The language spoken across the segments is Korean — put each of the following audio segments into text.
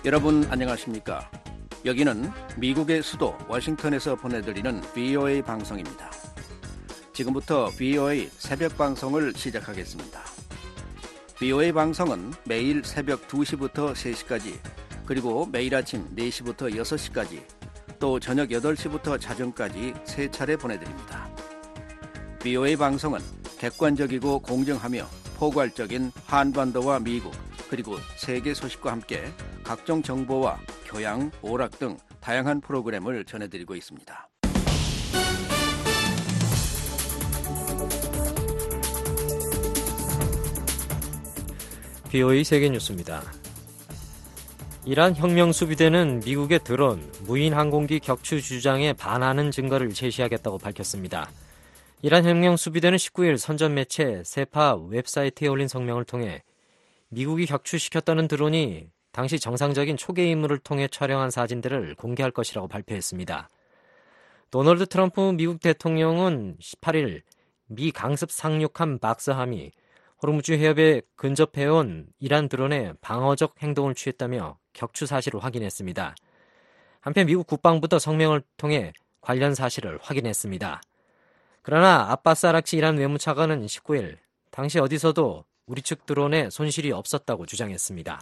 여러분 안녕하십니까? 여기는 미국의 수도 워싱턴에서 보내드리는 VOA 방송입니다. 지금부터 VOA 새벽 방송을 시작하겠습니다. VOA 방송은 매일 새벽 2시부터 3시까지, 그리고 매일 아침 4시부터 6시까지, 또 저녁 8시부터 자정까지 3차례 보내드립니다. VOA 방송은 객관적이고 공정하며 포괄적인 한반도와 미국, 그리고 세계 소식과 함께 각종 정보와 교양, 오락 등 다양한 프로그램을 전해드리고 있습니다. VOA 세계뉴스입니다. 이란 혁명수비대는 미국의 드론, 무인 항공기 격추 주장에 반하는 증거를 제시하겠다고 밝혔습니다. 이란 혁명수비대는 19일 선전 매체 세파 웹사이트에 올린 성명을 통해 미국이 격추시켰다는 드론이 당시 정상적인 초계 임무를 통해 촬영한 사진들을 공개할 것이라고 발표했습니다. 도널드 트럼프 미국 대통령은 18일 미 강습 상륙함 박스함이 호르무즈 해협에 근접해온 이란 드론의 방어적 행동을 취했다며 격추 사실을 확인했습니다. 한편 미국 국방부도 성명을 통해 관련 사실을 확인했습니다. 그러나 아바스 아락치 이란 외무차관은 19일 당시 어디서도 우리 측 드론에 손실이 없었다고 주장했습니다.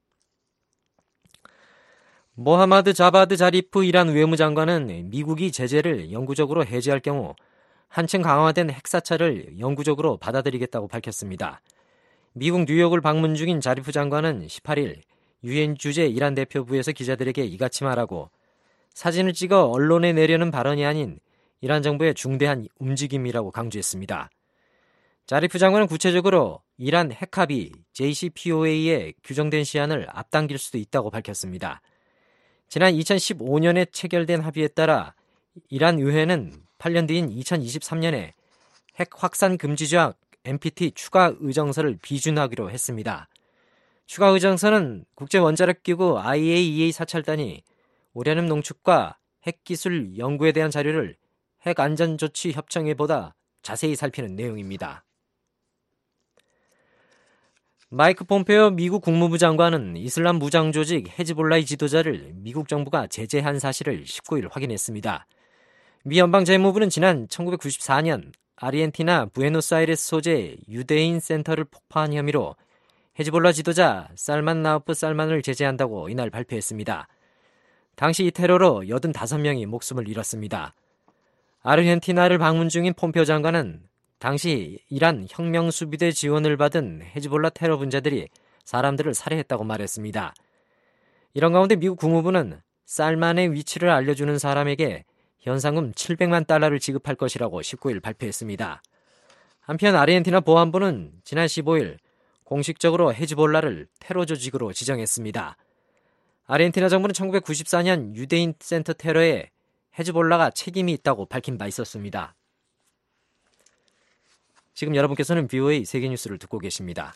모하마드 자바드 자리프 이란 외무장관은 미국이 제재를 영구적으로 해제할 경우 한층 강화된 핵사찰을 영구적으로 받아들이겠다고 밝혔습니다. 미국 뉴욕을 방문 중인 자리프 장관은 18일 유엔 주재 이란 대표부에서 기자들에게 이같이 말하고 사진을 찍어 언론에 내려는 발언이 아닌 이란 정부의 중대한 움직임이라고 강조했습니다. 자리프 장관은 구체적으로 이란 핵합의 JCPOA에 규정된 시한을 앞당길 수도 있다고 밝혔습니다. 지난 2015년에 체결된 합의에 따라 이란 의회는 8년 뒤인 2023년에 핵 확산 금지 조약 NPT 추가 의정서를 비준하기로 했습니다. 추가 의정서는 국제원자력기구 IAEA 사찰단이 우라늄 농축과 핵기술 연구에 대한 자료를 핵안전조치협정회보다 자세히 살피는 내용입니다. 마이크 폼페오 미국 국무부 장관은 이슬람 무장 조직 헤즈볼라의 지도자를 미국 정부가 제재한 사실을 19일 확인했습니다. 미 연방재무부는 지난 1994년 아르헨티나 부에노스아이레스 소재 유대인 센터를 폭파한 혐의로 헤즈볼라 지도자 살만 나우프 살만을 제재한다고 이날 발표했습니다. 당시 이 테러로 85명이 목숨을 잃었습니다. 아르헨티나를 방문 중인 폼페오 장관은 당시 이란 혁명수비대 지원을 받은 헤즈볼라 테러 분자들이 사람들을 살해했다고 말했습니다. 이런 가운데 미국 국무부는 살만의 위치를 알려주는 사람에게 현상금 700만 달러를 지급할 것이라고 19일 발표했습니다. 한편 아르헨티나 보안부는 지난 15일 공식적으로 헤즈볼라를 테러 조직으로 지정했습니다. 아르헨티나 정부는 1994년 유대인 센터 테러에 헤즈볼라가 책임이 있다고 밝힌 바 있었습니다. 지금 여러분께서는 VOA 세계뉴스를 듣고 계십니다.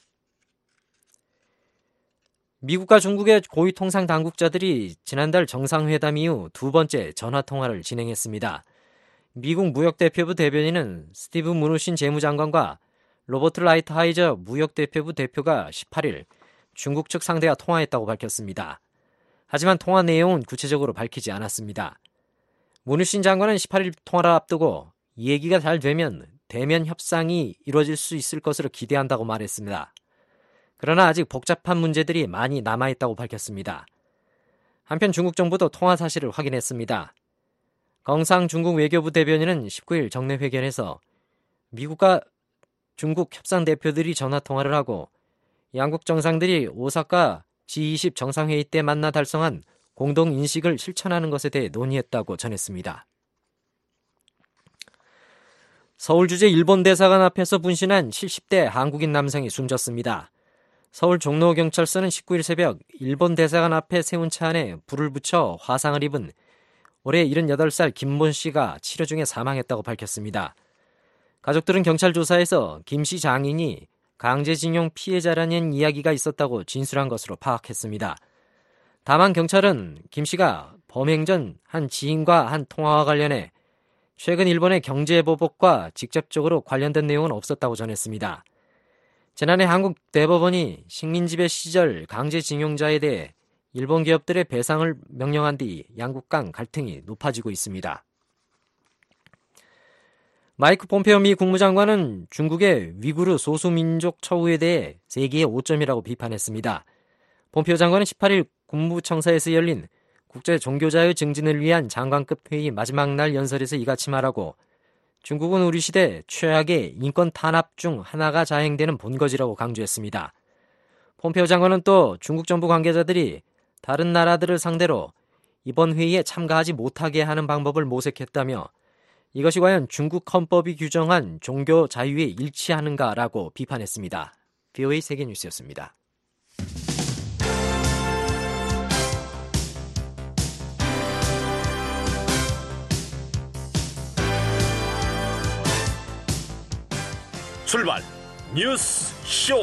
미국과 중국의 고위 통상 당국자들이 지난달 정상회담 이후 두 번째 전화통화를 진행했습니다. 미국 무역대표부 대변인은 스티브 무누신 재무장관과 로버트 라이트하이저 무역대표부 대표가 18일 중국 측 상대와 통화했다고 밝혔습니다. 하지만 통화 내용은 구체적으로 밝히지 않았습니다. 무누신 장관은 18일 통화를 앞두고 얘기가 잘 되면 대면 협상이 이루어질 수 있을 것으로 기대한다고 말했습니다. 그러나 아직 복잡한 문제들이 많이 남아있다고 밝혔습니다. 한편 중국 정부도 통화 사실을 확인했습니다. 경상 중국 외교부 대변인은 19일 정례 회견에서 미국과 중국 협상 대표들이 전화 통화를 하고 양국 정상들이 오사카 G20 정상회의 때 만나 달성한 공동 인식을 실천하는 것에 대해 논의했다고 전했습니다. 서울 주재 일본 대사관 앞에서 분신한 70대 한국인 남성이 숨졌습니다. 서울 종로경찰서는 19일 새벽 일본 대사관 앞에 세운 차 안에 불을 붙여 화상을 입은 올해 78살 김모 씨가 치료 중에 사망했다고 밝혔습니다. 가족들은 경찰 조사에서 김 씨 장인이 강제징용 피해자라는 이야기가 있었다고 진술한 것으로 파악했습니다. 다만 경찰은 김 씨가 범행 전 한 지인과 한 통화와 관련해 최근 일본의 경제보복과 직접적으로 관련된 내용은 없었다고 전했습니다. 지난해 한국 대법원이 식민지배 시절 강제징용자에 대해 일본 기업들의 배상을 명령한 뒤 양국 간 갈등이 높아지고 있습니다. 마이크 폼페오 미 국무장관은 중국의 위구르 소수민족 처우에 대해 세계의 오점이라고 비판했습니다. 폼페오 장관은 18일 국무청사에서 열린 국제 종교자유 증진을 위한 장관급 회의 마지막 날 연설에서 이같이 말하고 중국은 우리 시대 최악의 인권 탄압 중 하나가 자행되는 본거지라고 강조했습니다. 폼페오 장관은 또 중국 정부 관계자들이 다른 나라들을 상대로 이번 회의에 참가하지 못하게 하는 방법을 모색했다며 이것이 과연 중국 헌법이 규정한 종교 자유에 일치하는가라고 비판했습니다. VOA 세계뉴스였습니다. 출발 뉴스 쇼.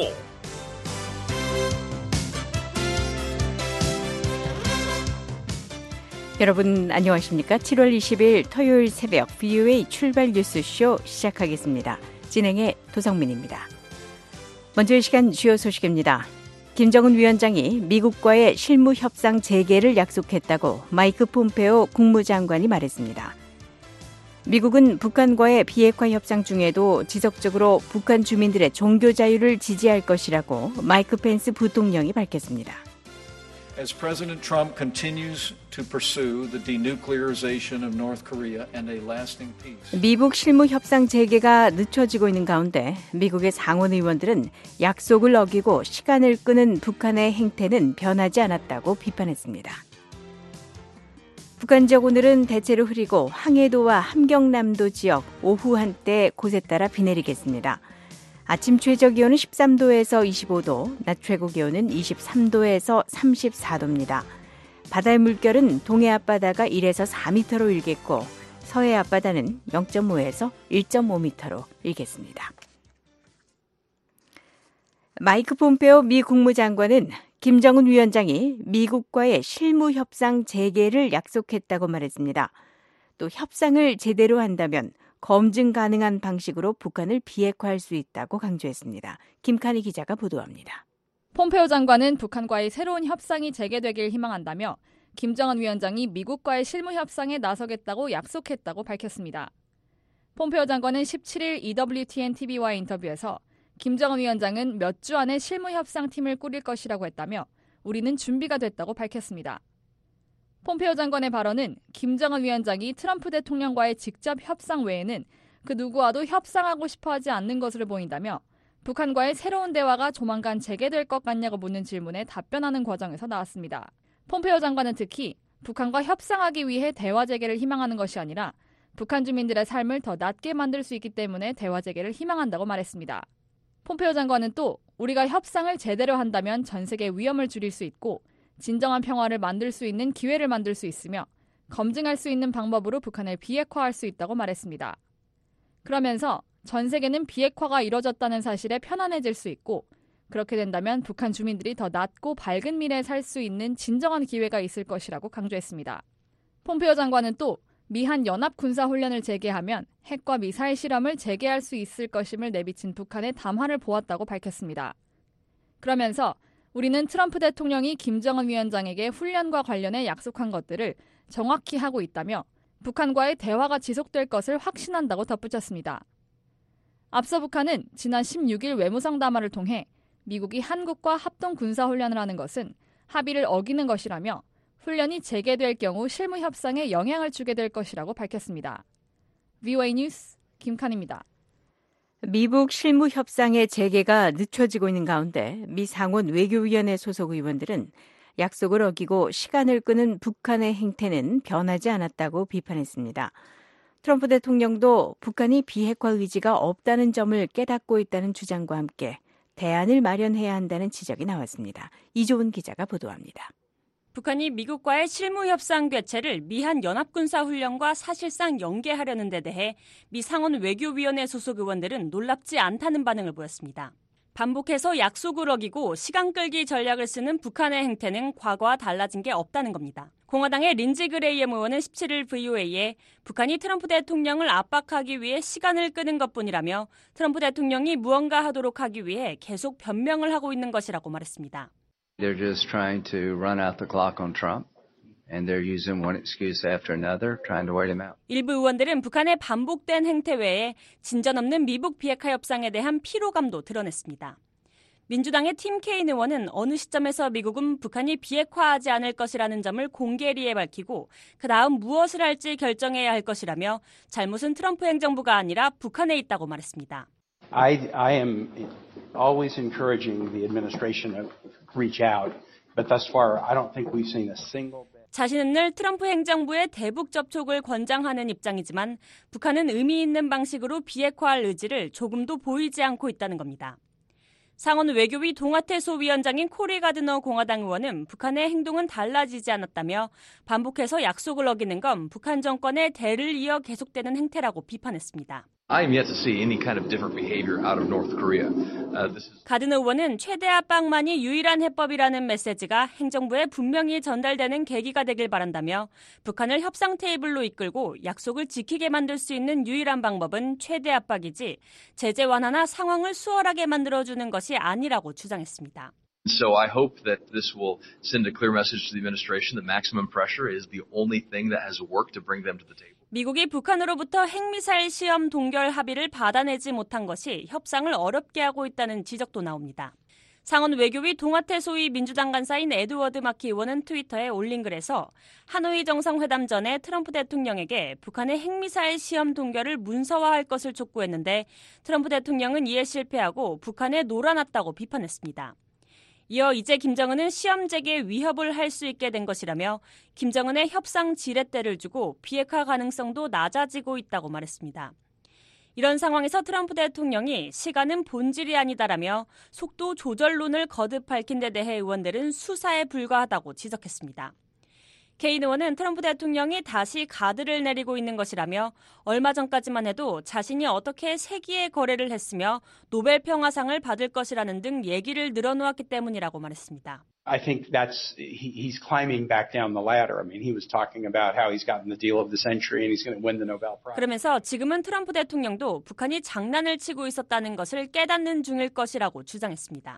여러분 안녕하십니까? 7월 20일 토요일 새벽 VOA 출발 뉴스쇼 시작하겠습니다. 진행의 도성민입니다. 먼저 이 시간 주요 소식입니다. 김정은 위원장이 미국과의 실무 협상 재개를 약속했다고 마이크 폼페오 국무장관이 말했습니다. 미국은 북한과의 비핵화 협상 중에도 지속적으로 북한 주민들의 종교 자유를 지지할 것이라고 마이크 펜스 부통령이 밝혔습니다. As President Trump continues to pursue the denuclearization of North Korea and a lasting peace. 미북 실무 협상 재개가 늦춰지고 있는 가운데 미국의 상원 의원들은 약속을 어기고 시간을 끄는 북한의 행태는 변하지 않았다고 비판했습니다. 북한 지역 오늘은 대체로 흐리고 항해도와 함경남도 지역 오후 한때 곳에 따라 비 내리겠습니다. 아침 최저 기온은 13도에서 25도, 낮 최고 기온은 23도에서 34도입니다. 바다의 물결은 동해 앞바다가 1에서 4m로 일겠고 서해 앞바다는 0.5에서 1.5m로 일겠습니다. 마이크 폼페오 미 국무장관은 김정은 위원장이 미국과의 실무 협상 재개를 약속했다고 말했습니다. 또 협상을 제대로 한다면 검증 가능한 방식으로 북한을 비핵화할 수 있다고 강조했습니다. 김칸희 기자가 보도합니다. 폼페오 장관은 북한과의 새로운 협상이 재개되길 희망한다며 김정은 위원장이 미국과의 실무 협상에 나서겠다고 약속했다고 밝혔습니다. 폼페오 장관은 17일 EWTN-TV와의 인터뷰에서 김정은 위원장은 몇 주 안에 실무 협상팀을 꾸릴 것이라고 했다며 우리는 준비가 됐다고 밝혔습니다. 폼페오 장관의 발언은 김정은 위원장이 트럼프 대통령과의 직접 협상 외에는 그 누구와도 협상하고 싶어하지 않는 것으로 보인다며 북한과의 새로운 대화가 조만간 재개될 것 같냐고 묻는 질문에 답변하는 과정에서 나왔습니다. 폼페오 장관은 특히 북한과 협상하기 위해 대화 재개를 희망하는 것이 아니라 북한 주민들의 삶을 더 낫게 만들 수 있기 때문에 대화 재개를 희망한다고 말했습니다. 폼페오 장관은 또 우리가 협상을 제대로 한다면 전 세계 위험을 줄일 수 있고 진정한 평화를 만들 수 있는 기회를 만들 수 있으며 검증할 수 있는 방법으로 북한을 비핵화할 수 있다고 말했습니다. 그러면서 전 세계는 비핵화가 이뤄졌다는 사실에 편안해질 수 있고 그렇게 된다면 북한 주민들이 더 낫고 밝은 미래에 살 수 있는 진정한 기회가 있을 것이라고 강조했습니다. 폼페오 장관은 또 미한 연합군사훈련을 재개하면 핵과 미사일 실험을 재개할 수 있을 것임을 내비친 북한의 담화를 보았다고 밝혔습니다. 그러면서 우리는 트럼프 대통령이 김정은 위원장에게 훈련과 관련해 약속한 것들을 정확히 하고 있다며 북한과의 대화가 지속될 것을 확신한다고 덧붙였습니다. 앞서 북한은 지난 16일 외무상담화를 통해 미국이 한국과 합동군사훈련을 하는 것은 합의를 어기는 것이라며 훈련이 재개될 경우 실무 협상에 영향을 주게 될 것이라고 밝혔습니다. VOA 뉴스 김칸입니다. 미북 실무 협상의 재개가 늦춰지고 있는 가운데 미 상원 외교위원회 소속 의원들은 약속을 어기고 시간을 끄는 북한의 행태는 변하지 않았다고 비판했습니다. 트럼프 대통령도 북한이 비핵화 의지가 없다는 점을 깨닫고 있다는 주장과 함께 대안을 마련해야 한다는 지적이 나왔습니다. 이조은 기자가 보도합니다. 북한이 미국과의 실무 협상 개최를 미한 연합군사훈련과 사실상 연계하려는 데 대해 미 상원 외교위원회 소속 의원들은 놀랍지 않다는 반응을 보였습니다. 반복해서 약속을 어기고 시간 끌기 전략을 쓰는 북한의 행태는 과거와 달라진 게 없다는 겁니다. 공화당의 린지 그레이엄 의원은 17일 VOA에 북한이 트럼프 대통령을 압박하기 위해 시간을 끄는 것뿐이라며 트럼프 대통령이 무언가 하도록 하기 위해 계속 변명을 하고 있는 것이라고 말했습니다. They're just trying to run out the clock on Trump. And they're using one excuse after another, trying to wait him out. 일부 의원들은 북한의 반복된 행태 외에 진전 없는 미북 비핵화 협상에 대한 피로감도 드러냈습니다. 민주당의 팀 케인 의원은 어느 시점에서 미국은 북한이 비핵화하지 않을 것이라는 점을 공개리에 밝히고 그 다음 무엇을 할지 결정해야 할 것이라며 잘못은 트럼프 행정부가 아니라 북한에 있다고 말했습니다. I am always encouraging the administration to reach out, but thus far I don't think we've seen a single 자신은 늘 트럼프 행정부의 대북 접촉을 권장하는 입장이지만 북한은 의미 있는 방식으로 비핵화할 의지를 조금도 보이지 않고 있다는 겁니다. 상원 외교위 동아태 소위원장인 코리 가드너 공화당 의원은 북한의 행동은 달라지지 않았다며 반복해서 약속을 어기는 건 북한 정권의 대를 이어 계속되는 행태라고 비판했습니다. I am yet to see any kind of different behavior out of North Korea. 가드너 의원은 최대 압박만이 유일한 해법이라는 메시지가 행정부에 분명히 전달되는 계기가 되길 바란다며 북한을 협상 테이블로 이끌고 약속을 지키게 만들 수 있는 유일한 방법은 최대 압박이지 제재 완화나 상황을 수월하게 만들어주는 것이 아니라고 주장했습니다. So I hope that this will send a clear message to the administration that maximum pressure is the only thing that has worked to bring them to the table. 미국이 북한으로부터 핵미사일 시험 동결 합의를 받아내지 못한 것이 협상을 어렵게 하고 있다는 지적도 나옵니다. 상원 외교위 동아태 소위 민주당 간사인 에드워드 마키 의원은 트위터에 올린 글에서 하노이 정상회담 전에 트럼프 대통령에게 북한의 핵미사일 시험 동결을 문서화할 것을 촉구했는데 트럼프 대통령은 이에 실패하고 북한에 놀아났다고 비판했습니다. 이어 이제 김정은은 시험 재개 위협을 할 수 있게 된 것이라며 김정은의 협상 지렛대를 주고 비핵화 가능성도 낮아지고 있다고 말했습니다. 이런 상황에서 트럼프 대통령이 시간은 본질이 아니다라며 속도 조절론을 거듭 밝힌 데 대해 의원들은 수사에 불과하다고 지적했습니다. 케인 의원은 트럼프 대통령이 다시 가드를 내리고 있는 것이라며 얼마 전까지만 해도 자신이 어떻게 세기의 거래를 했으며 노벨 평화상을 받을 것이라는 등 얘기를 늘어놓았기 때문이라고 말했습니다. I think he's climbing back down the ladder. I mean, he was talking about how he's gotten the deal of the century and he's going to win the Nobel Prize. 그러면서 지금은 트럼프 대통령도 북한이 장난을 치고 있었다는 것을 깨닫는 중일 것이라고 주장했습니다.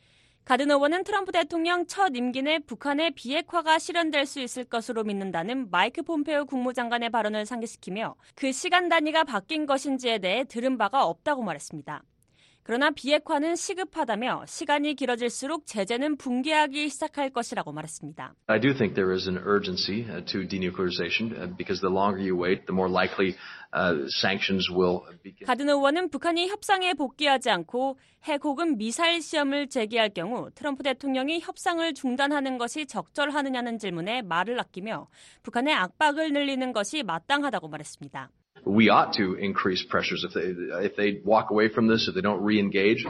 가드너 의원은 트럼프 대통령 첫 임기 내 북한의 비핵화가 실현될 수 있을 것으로 믿는다는 마이크 폼페오 국무장관의 발언을 상기시키며 그 시간 단위가 바뀐 것인지에 대해 들은 바가 없다고 말했습니다. 그러나 비핵화는 시급하다며 시간이 길어질수록 제재는 붕괴하기 시작할 것이라고 말했습니다. I do think there is an urgency to denuclearization because the longer you wait, the more likely sanctions will begin. 가드너 의원은 북한이 협상에 복귀하지 않고 핵 혹은 미사일 시험을 제기할 경우 트럼프 대통령이 협상을 중단하는 것이 적절하느냐는 질문에 말을 아끼며 북한의 압박을 늘리는 것이 마땅하다고 말했습니다. We ought to increase pressures if they walk away from this, if they don't re-engage.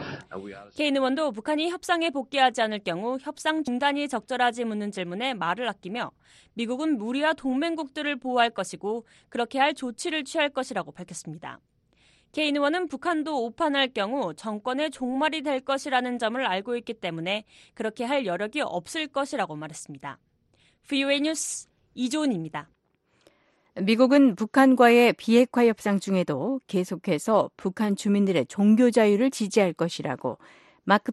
케인 의원도 북한이 협상에 복귀하지 않을 경우 협상 중단이 적절하지 묻는 질문에 말을 아끼며 미국은 무리와 동맹국들을 보호할 것이고 그렇게 할 조치를 취할 것이라고 밝혔습니다. 케인 의원은 북한도 오판할 경우 정권의 종말이 될 것이라는 점을 알고 있기 때문에 그렇게 할 여력이 없을 것이라고 말했습니다. VOA 뉴스 이조은입니다. 미국은 북한과의 비핵화 협상 중에도 계속해서 북한 주민들의 종교 자유를 지지할 것이라고 마이크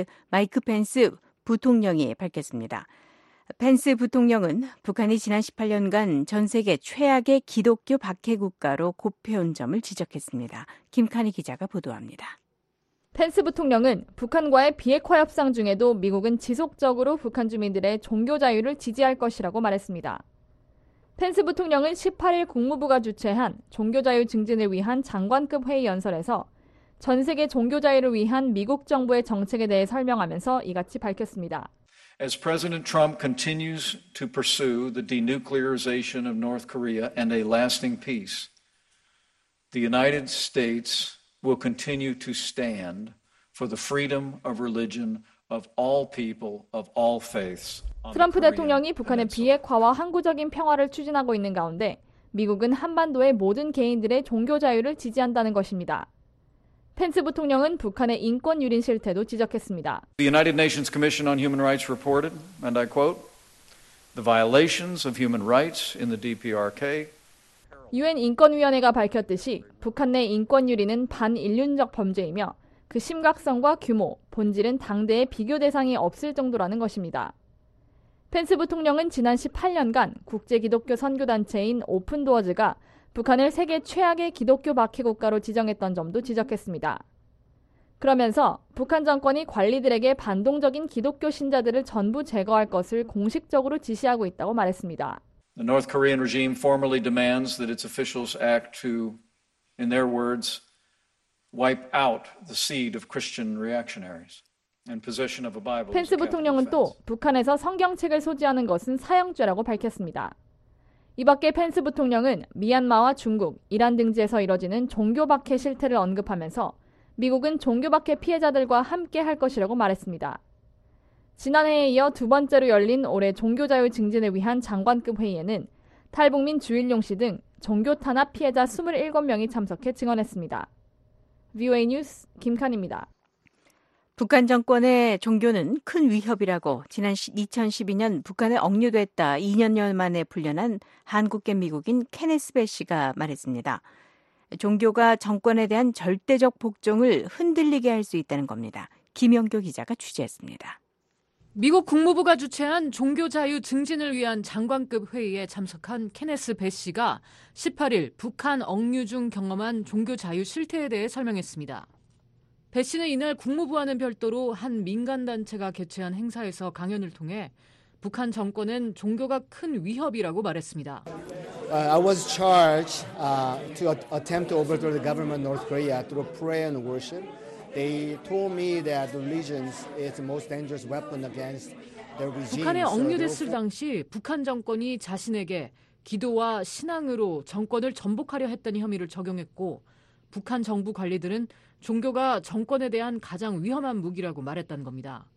펜스 부통령이 밝혔습니다. 펜스 부통령은 북한이 지난 18년간 전 세계 최악의 기독교 박해 국가로 꼽혀온 점을 지적했습니다. 김칸희 기자가 보도합니다. 펜스 부통령은 북한과의 비핵화 협상 중에도 미국은 지속적으로 북한 주민들의 종교 자유를 지지할 것이라고 말했습니다. 펜스 부통령은 18일 국무부가 주최한 종교자유 증진을 위한 장관급 회의 연설에서 전 세계 종교자유를 위한 미국 정부의 정책에 대해 설명하면서 이같이 밝혔습니다. As President Trump continues to pursue the denuclearization of North Korea and a lasting peace, the United States will continue to stand for the freedom of religion of all people, of all faiths. 트럼프 대통령이 북한의 비핵화와 항구적인 평화를 추진하고 있는 가운데 미국은 한반도의 모든 개인들의 종교 자유를 지지한다는 것입니다. 펜스 부통령은 북한의 인권 유린 실태도 지적했습니다. The United Nations Commission on Human Rights reported, and I quote, the violations of human rights in the DPRK. UN 인권위원회가 밝혔듯이 북한 내 인권 유린은 반인륜적 범죄이며 그 심각성과 규모, 본질은 당대의 비교 대상이 없을 정도라는 것입니다. 펜스 부통령은 지난 18년간 국제 기독교 선교단체인 오픈도어즈가 북한을 세계 최악의 기독교 박해 국가로 지정했던 점도 지적했습니다. 그러면서 북한 정권이 관리들에게 반동적인 기독교 신자들을 전부 제거할 것을 공식적으로 지시하고 있다고 말했습니다. The North Korean regime formally demands that its officials act to, in their words, wipe out the seed of Christian reactionaries. 펜스 부통령은 또 북한에서 성경책을 소지하는 것은 사형죄라고 밝혔습니다. 이 밖에 펜스 부통령은 미얀마와 중국, 이란 등지에서 이뤄지는 종교 박해 실태를 언급하면서 미국은 종교 박해 피해자들과 함께 할 것이라고 말했습니다. 지난해에 이어 두 번째로 열린 올해 종교자유 증진을 위한 장관급 회의에는 탈북민 주일용 씨 등 종교 탄압 피해자 27명이 참석해 증언했습니다. VOA 뉴스 김칸입니다. 북한 정권의 종교는 큰 위협이라고 지난 2012년 북한에 억류됐다 2년여 만에 풀려난 한국계 미국인 케네스 배시가 말했습니다. 종교가 정권에 대한 절대적 복종을 흔들리게 할 수 있다는 겁니다. 김영교 기자가 취재했습니다. 미국 국무부가 주최한 종교자유 증진을 위한 장관급 회의에 참석한 케네스 배시가 18일 북한 억류 중 경험한 종교자유 실태에 대해 설명했습니다. 배 씨는 이날 국무부와는 별도로 한 민간단체가 개최한 행사에서 강연을 통해 북한 정권은 종교가 큰 위협이라고 말했습니다. I was charged to attempt to overthrow the government of North Korea through prayer and worship. They told me that religion is the most dangerous weapon against the regime. 북한에 억류됐을 당시 북한 정권이 자신에게 기도와 신앙으로 정권을 전복하려 했다는 혐의를 적용했고 북한 정부 관리들은 종교가 정권에 대한 가장 위험한 무기라고 말했다는 겁니다.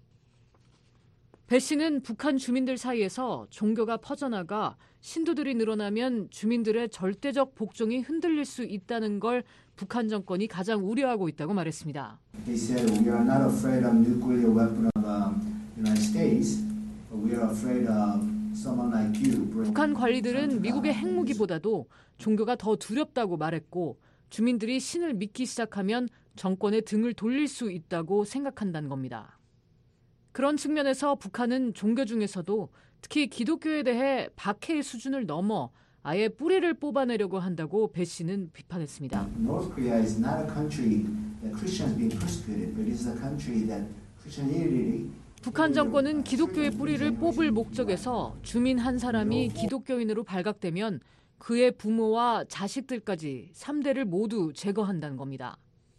배 씨는 북한 주민들 사이에서 종교가 퍼져나가 신도들이 늘어나면 주민들의 절대적 복종이 흔들릴 수 있다는 걸 북한 정권이 가장 우려하고 있다고 말했습니다. They said we are not afraid of nuclear weapon of United States, but we are afraid of someone like you. 북한 관리들은 미국의 핵무기보다도 종교가 더 두렵다고 말했고 주민들이 신을 믿기 시작하면 정권의 등을 돌릴 수 있다고 생각한다는 겁니다. 그런 측면에서 북한은 종교 중에서도 특히 기독교에 대해 박해의 수준을 넘어 아예 뿌리를 뽑아내려고 한다고 배 씨는 비판했습니다. North Korea is not a country that Christians being persecuted, but it is a country that Christianity. 북한 정권은 기독교의 뿌리를 뽑을 목적에서 주민 한 사람이 기독교인으로 발각되면 그의 부모와 자식들까지 3대를 모두 제거한다는 겁니다.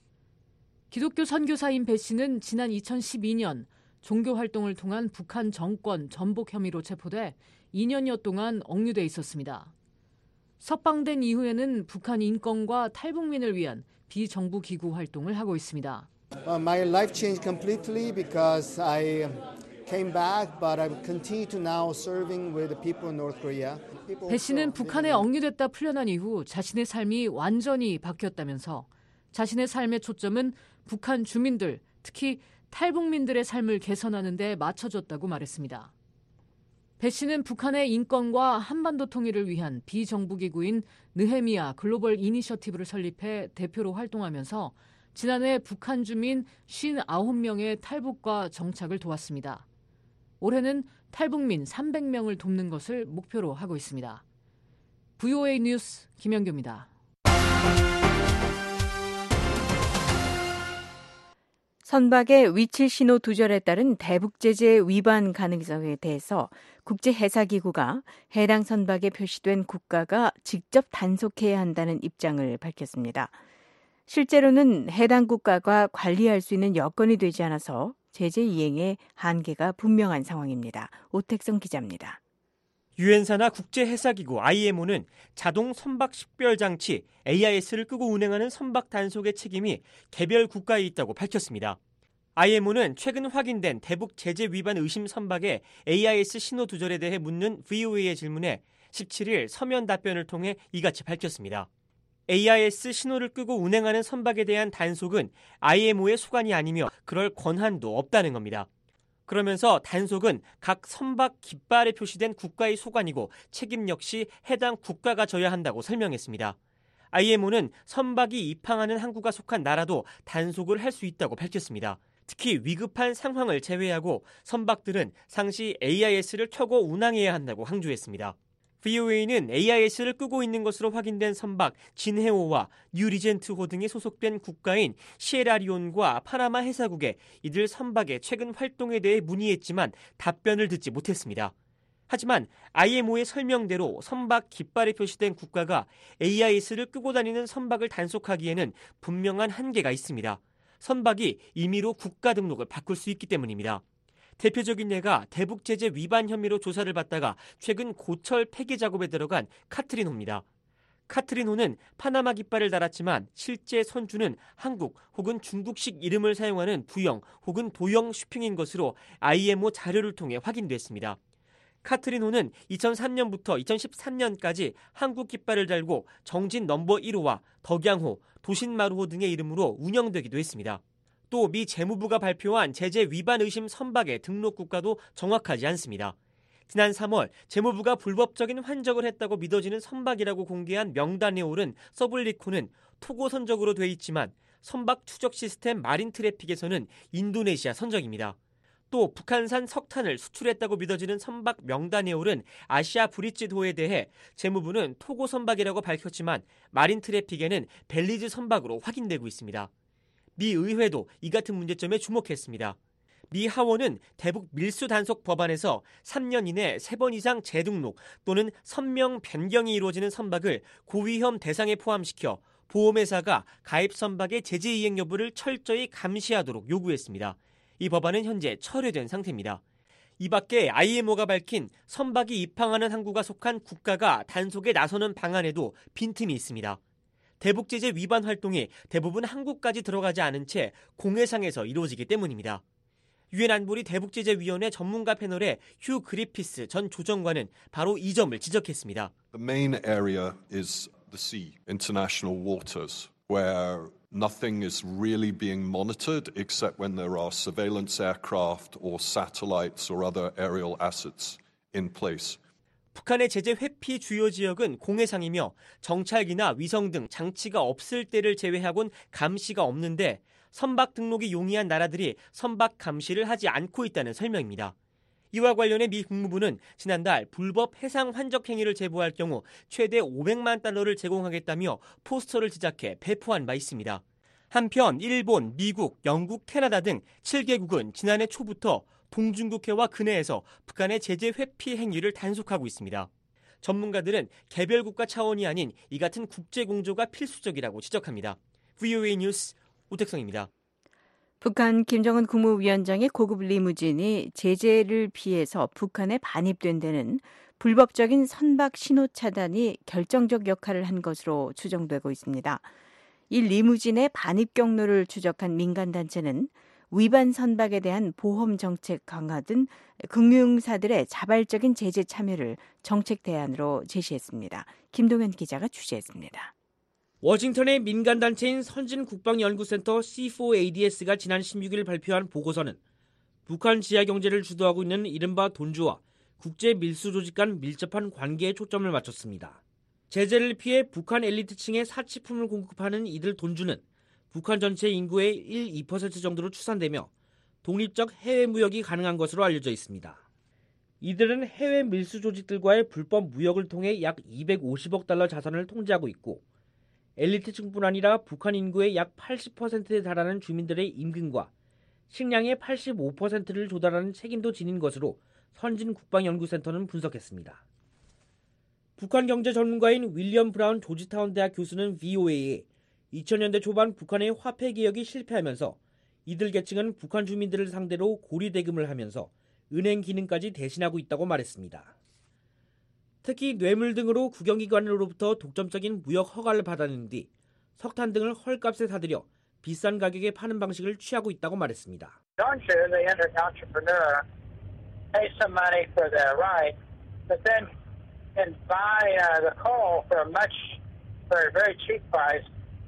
기독교 선교사인 배 씨는 지난 2012년 종교 활동을 통한 북한 정권 전복 혐의로 체포돼 2년여 동안 억류돼 있었습니다. 석방된 이후에는 북한 인권과 탈북민을 위한 비정부 기구 활동을 하고 있습니다. My life changed completely because I came back, but I continue to now serving with the people in North Korea. 배 씨는 북한에 억류됐다 풀려난 이후 자신의 삶이 완전히 바뀌었다면서 자신의 삶의 초점은 북한 주민들, 특히 탈북민들의 삶을 개선하는 데 맞춰졌다고 말했습니다. 배 씨는 북한의 인권과 한반도 통일을 위한 비정부기구인 느헤미야 글로벌 이니셔티브를 설립해 대표로 활동하면서 지난해 북한 주민 59명의 탈북과 정착을 도왔습니다. 올해는 탈북민 300명을 돕는 것을 목표로 하고 있습니다. VOA 뉴스 김영규입니다. 선박의 위치 신호 두절에 따른 대북 제재 위반 가능성에 대해서 국제해사기구가 해당 선박에 표시된 국가가 직접 단속해야 한다는 입장을 밝혔습니다. 실제로는 해당 국가가 관리할 수 있는 여건이 되지 않아서 제재 이행에 한계가 분명한 상황입니다. 오택성 기자입니다. 유엔사나 국제해사기구 IMO는 자동 선박 식별 장치 AIS를 끄고 운행하는 선박 단속의 책임이 개별 국가에 있다고 밝혔습니다. IMO는 최근 확인된 대북 제재 위반 의심 선박의 AIS 신호 두절에 대해 묻는 VOA의 질문에 17일 서면 답변을 통해 이같이 밝혔습니다. AIS 신호를 끄고 운행하는 선박에 대한 단속은 IMO의 소관이 아니며 그럴 권한도 없다는 겁니다. 그러면서 단속은 각 선박 깃발에 표시된 국가의 소관이고 책임 역시 해당 국가가 져야 한다고 설명했습니다. IMO는 선박이 입항하는 항구가 속한 나라도 단속을 할 수 있다고 밝혔습니다. 특히 위급한 상황을 제외하고 선박들은 상시 AIS를 켜고 운항해야 한다고 항조했습니다. VOA는 AIS를 끄고 있는 것으로 확인된 선박 진해오와 뉴리젠트호 등에 소속된 국가인 시에라리온과 파나마 해사국에 이들 선박의 최근 활동에 대해 문의했지만 답변을 듣지 못했습니다. 하지만 IMO의 설명대로 선박 깃발에 표시된 국가가 AIS를 끄고 다니는 선박을 단속하기에는 분명한 한계가 있습니다. 선박이 임의로 국가 등록을 바꿀 수 있기 때문입니다. 대표적인 예가 대북 제재 위반 혐의로 조사를 받다가 최근 고철 폐기 작업에 들어간 카트린호입니다. 카트린호는 파나마 깃발을 달았지만 실제 선주는 한국 혹은 중국식 이름을 사용하는 부영 혹은 도영 슈핑인 것으로 IMO 자료를 통해 확인됐습니다. 카트린호는 2003년부터 2013년까지 한국 깃발을 달고 정진 넘버 1호와 덕양호, 도신마루호 등의 이름으로 운영되기도 했습니다. 또 미 재무부가 발표한 제재 위반 의심 선박의 등록 국가도 정확하지 않습니다. 지난 3월 재무부가 불법적인 환적을 했다고 믿어지는 선박이라고 공개한 명단에 오른 서블리코는 토고 선적으로 돼 있지만 선박 추적 시스템 마린 트래픽에서는 인도네시아 선적입니다. 또 북한산 석탄을 수출했다고 믿어지는 선박 명단에 오른 아시아 브릿지도에 대해 재무부는 토고 선박이라고 밝혔지만 마린 트래픽에는 벨리즈 선박으로 확인되고 있습니다. 미 의회도 이 같은 문제점에 주목했습니다. 미 하원은 대북 밀수 단속 법안에서 3년 이내 3번 이상 재등록 또는 선명 변경이 이루어지는 선박을 고위험 대상에 포함시켜 보험회사가 가입 선박의 제재 이행 여부를 철저히 감시하도록 요구했습니다. 이 법안은 현재 철회된 상태입니다. 이 밖에 IMO가 밝힌 선박이 입항하는 항구가 속한 국가가 단속에 나서는 방안에도 빈틈이 있습니다. 대북 제재 위반 활동이 대부분 한국까지 들어가지 않은 채 공해상에서 이루어지기 때문입니다. 유엔 안보리 대북제재위원회 전문가 패널의 휴 그리피스 전 조정관은 바로 이 점을 지적했습니다. The main area is the sea, international waters, where nothing is really being monitored except when there are surveillance aircraft or satellites or other aerial assets in place. 북한의 제재 회피 주요 지역은 공해상이며 정찰기나 위성 등 장치가 없을 때를 제외하곤 감시가 없는데 선박 등록이 용이한 나라들이 선박 감시를 하지 않고 있다는 설명입니다. 이와 관련해 미 국무부는 지난달 불법 해상 환적 행위를 제보할 경우 최대 500만 달러를 제공하겠다며 포스터를 제작해 배포한 바 있습니다. 한편 일본, 미국, 영국, 캐나다 등 7개국은 지난해 초부터 동중국해와 근해에서 북한의 제재 회피 행위를 단속하고 있습니다. 전문가들은 개별 국가 차원이 아닌 이 같은 국제 공조가 필수적이라고 지적합니다. VOA 뉴스 오택성입니다. 북한 김정은 국무위원장의 고급 리무진이 제재를 피해서 북한에 반입된 데는 불법적인 선박 신호 차단이 결정적 역할을 한 것으로 추정되고 있습니다. 이 리무진의 반입 경로를 추적한 민간단체는 위반 선박에 대한 보험 정책 강화 등 금융사들의 자발적인 제재 참여를 정책 대안으로 제시했습니다. 김동현 기자가 취재했습니다. 워싱턴의 민간단체인 선진국방연구센터 C4ADS가 지난 16일 발표한 보고서는 북한 지하경제를 주도하고 있는 이른바 돈주와 국제 밀수 조직 간 밀접한 관계에 초점을 맞췄습니다. 제재를 피해 북한 엘리트층에 사치품을 공급하는 이들 돈주는 북한 전체 인구의 1, 2% 정도로 추산되며 독립적 해외 무역이 가능한 것으로 알려져 있습니다. 이들은 해외 밀수 조직들과의 불법 무역을 통해 약 250억 달러 자산을 통제하고 있고 엘리트층뿐 아니라 북한 인구의 약 80%에 달하는 주민들의 임금과 식량의 85%를 조달하는 책임도 지닌 것으로 선진국방연구센터는 분석했습니다. 북한 경제 전문가인 윌리엄 브라운 조지타운 대학 교수는 VOA에 2000년대 초반 북한의 화폐 개혁이 실패하면서 이들 계층은 북한 주민들을 상대로 고리대금을 하면서 은행 기능까지 대신하고 있다고 말했습니다. 특히 뇌물 등으로 국영기관으로부터 독점적인 무역 허가를 받아낸 뒤 석탄 등을 헐값에 사들여 비싼 가격에 파는 방식을 취하고 있다고 말했습니다. The entrepreneur pays some money for their right, but then can buy the coal for a very cheap price.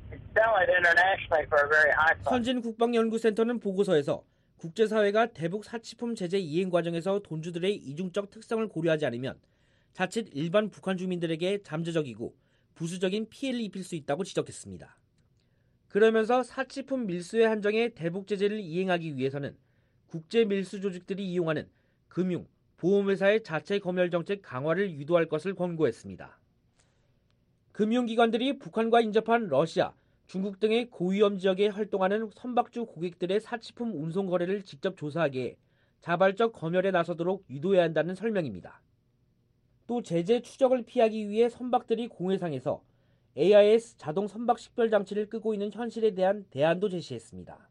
선진국방연구센터는 보고서에서 국제사회가 대북 사치품 제재 이행 과정에서 돈주들의 이중적 특성을 고려하지 않으면 자칫 일반 북한 주민들에게 잠재적이고 부수적인 피해를 입힐 수 있다고 지적했습니다. 그러면서 사치품 밀수의 한정에 대북 제재를 이행하기 위해서는 국제 밀수 조직들이 이용하는 금융, 보험회사의 자체 검열 정책 강화를 유도할 것을 권고했습니다. 금융기관들이 북한과 인접한 러시아, 중국 등의 고위험 지역에 활동하는 선박주 고객들의 사치품 운송 거래를 직접 조사하기에 자발적 검열에 나서도록 유도해야 한다는 설명입니다. 또 제재 추적을 피하기 위해 선박들이 공해상에서 AIS 자동 선박 식별 장치를 끄고 있는 현실에 대한 대안도 제시했습니다.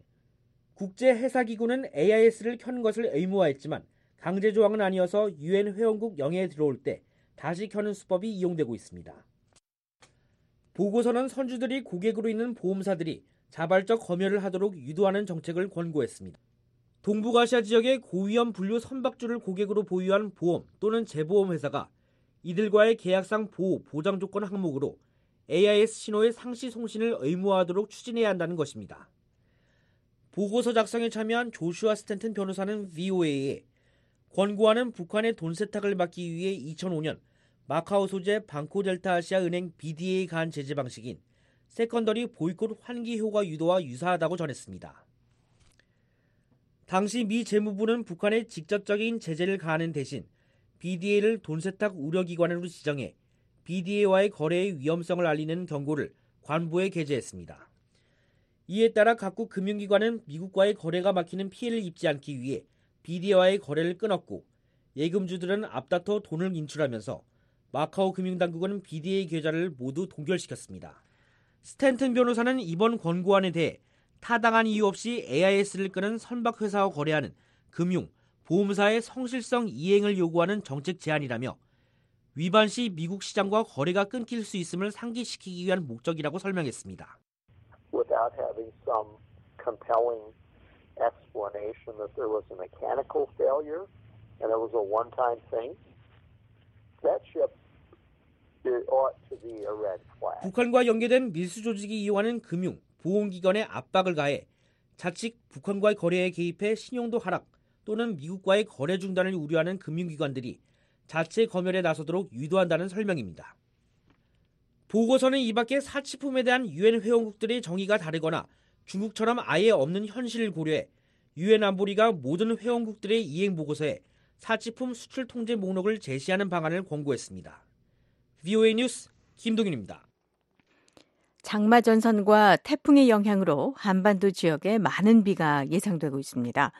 국제해사기구는 AIS를 켜는 것을 의무화했지만 강제 조항은 아니어서 UN 회원국 영해에 들어올 때 다시 켜는 수법이 이용되고 있습니다. 보고서는 선주들이 고객으로 있는 보험사들이 자발적 검열을 하도록 유도하는 정책을 권고했습니다. 동북아시아 지역의 고위험 분류 선박주를 고객으로 보유한 보험 또는 재보험 회사가 이들과의 계약상 보호, 보장 조건 항목으로 AIS 신호의 상시 송신을 의무화하도록 추진해야 한다는 것입니다. 보고서 작성에 참여한 조슈아 스탠튼 변호사는 VOA에 권고하는 북한의 돈 세탁을 막기 위해 2005년 마카오 소재 방코델타아시아 은행 BDA에 가한 제재 방식인 세컨더리 보이콧 환기 효과 유도와 유사하다고 전했습니다. 당시 미 재무부는 북한에 직접적인 제재를 가하는 대신 BDA를 돈 세탁 우려기관으로 지정해 BDA와의 거래의 위험성을 알리는 경고를 관보에 게재했습니다. 이에 따라 각국 금융기관은 미국과의 거래가 막히는 피해를 입지 않기 위해 BDA와의 거래를 끊었고 예금주들은 앞다퉈 돈을 인출하면서 마카오 금융당국은 BDA 계좌를 모두 동결시켰습니다. 스탠튼 변호사는 이번 권고안에 대해 타당한 이유 없이 AIS를 끄는 선박회사와 거래하는 금융, 보험사의 성실성 이행을 요구하는 정책 제안이라며 위반 시 미국 시장과 거래가 끊길 수 있음을 상기시키기 위한 목적이라고 설명했습니다. Without having some compelling explanation that there was a mechanical failure and it was a one-time thing, that ship ought to be a red flag. 북한과 연계된 밀수 조직이 이용하는 금융, 보험기관에 압박을 가해 자칫 북한과의 거래에 개입해 신용도 하락 또는 미국과의 거래 중단을 우려하는 금융기관들이 자체 검열에 나서도록 유도한다는 설명입니다. 보고서는 이 밖에 사치품에 대한 UN 회원국들의 정의가 다르거나 중국처럼 아예 없는 현실을 고려해 UN 안보리가 모든 회원국들의 이행 보고서에 사치품 수출 통제 목록을 제시하는 방안을 권고했습니다. VOA 뉴스 김동윤입니다. 장마 전선과 태풍의 영향으로 한반도 지역에 많은 비가 예상되고 있습니다.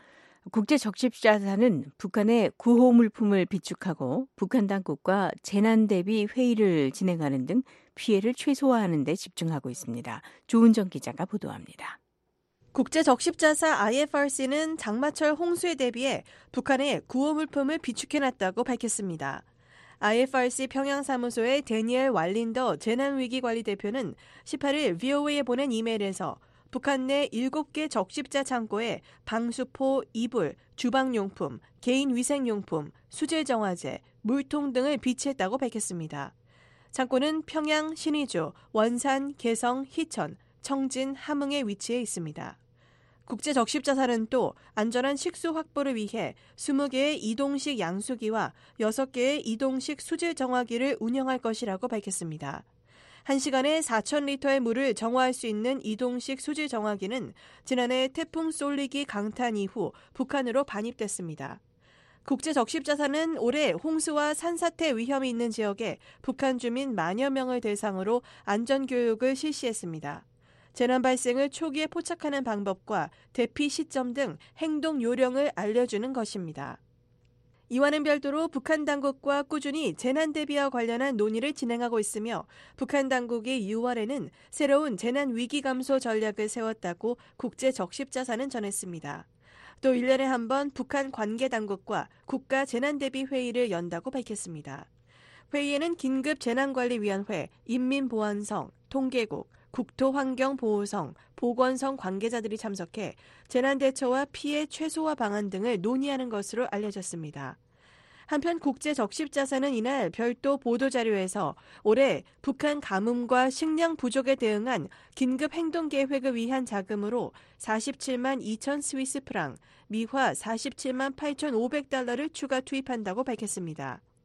국제적십자사는 북한의 구호 물품을 비축하고 북한 당국과 재난 대비 회의를 진행하는 등 피해를 최소화하는 데 집중하고 있습니다. 조은정 기자가 보도합니다. 국제적십자사 IFRC는 장마철 홍수에 대비해 북한의 구호 물품을 비축해놨다고 밝혔습니다. IFRC 평양사무소의 데니엘 왈린더 재난위기관리 대표는 18일 VOA에 보낸 이메일에서 북한 내 7개 적십자 창고에 방수포, 이불, 주방용품, 개인위생용품, 수질정화제, 물통 등을 비치했다고 밝혔습니다. 창고는 평양, 신의주, 원산, 개성, 희천, 청진, 함흥에 위치해 있습니다. 국제적십자사는 또 안전한 식수 확보를 위해 20개의 이동식 양수기와 6개의 이동식 수질정화기를 운영할 것이라고 밝혔습니다. 1시간에 4,000리터의 물을 정화할 수 있는 이동식 수질 정화기는 지난해 태풍 쏠리기 강탄 이후 북한으로 반입됐습니다. 국제적십자사는 올해 홍수와 산사태 위험이 있는 지역에 북한 주민 만여 명을 대상으로 안전교육을 실시했습니다. 재난 발생을 초기에 포착하는 방법과 대피 시점 등 행동 요령을 알려주는 것입니다. 이와는 별도로 북한 당국과 꾸준히 재난 대비와 관련한 논의를 진행하고 있으며 북한 당국이 6월에는 새로운 재난 위기 감소 전략을 세웠다고 국제적십자사는 전했습니다. 또 1년에 한 번 북한 관계 당국과 국가 재난 대비 회의를 연다고 밝혔습니다. 회의에는 긴급재난관리위원회, 인민보안성, 통계국, 국토환경보호성, 보건성 관계자들이 참석해 재난대처와 피해 최소화 방안 등을 논의하는 것으로 알려졌습니다. 한편 국제적십자사는 이날 별도 보도자료에서 올해 북한 가뭄과 식량 부족에 대응한 긴급행동계획을 위한 자금으로 47만 2천 스위스 프랑, 미화 47만 8,500달러를 추가 투입한다고 밝혔습니다.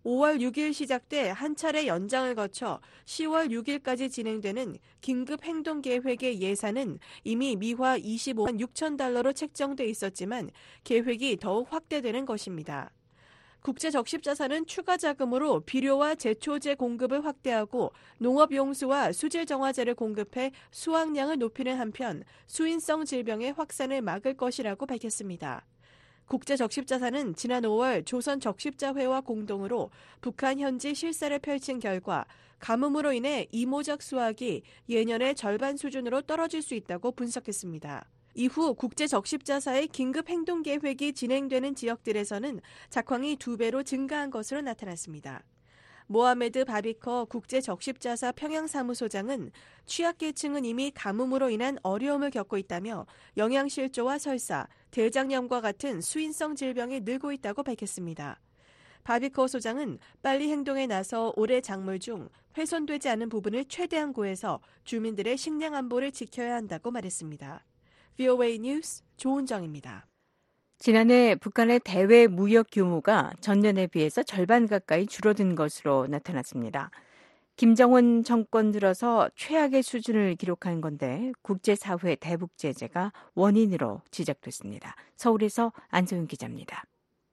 5월 6일 시작돼 한 차례 연장을 거쳐 10월 6일까지 진행되는 긴급 행동 계획의 예산은 이미 미화 25만 6천 달러로 책정돼 있었지만 계획이 더욱 확대되는 것입니다. 국제적십자사는 추가 자금으로 비료와 제초제 공급을 확대하고 농업용수와 수질정화제를 공급해 수확량을 높이는 한편 수인성 질병의 확산을 막을 것이라고 밝혔습니다. 국제적십자사는 지난 5월 조선적십자회와 공동으로 북한 현지 실사를 펼친 결과 가뭄으로 인해 이모작 수확이 예년의 절반 수준으로 떨어질 수 있다고 분석했습니다. 이후 국제적십자사의 긴급행동계획이 진행되는 지역들에서는 작황이 2배로 증가한 것으로 나타났습니다. 모하메드 바비커 국제적십자사 평양사무소장은 취약계층은 이미 가뭄으로 인한 어려움을 겪고 있다며 영양실조와 설사, 대장염과 같은 수인성 질병이 늘고 있다고 밝혔습니다. 바비커 소장은 빨리 행동에 나서 올해 작물 중 훼손되지 않은 부분을 최대한 구해서 주민들의 식량 안보를 지켜야 한다고 말했습니다. VOA 뉴스 조은정입니다. 지난해 북한의 대외 무역 규모가 전년에 비해서 절반 가까이 줄어든 것으로 나타났습니다. 김정은 정권 들어서 최악의 수준을 기록한 건데 국제사회 대북 제재가 원인으로 지적됐습니다. 서울에서 안소윤 기자입니다.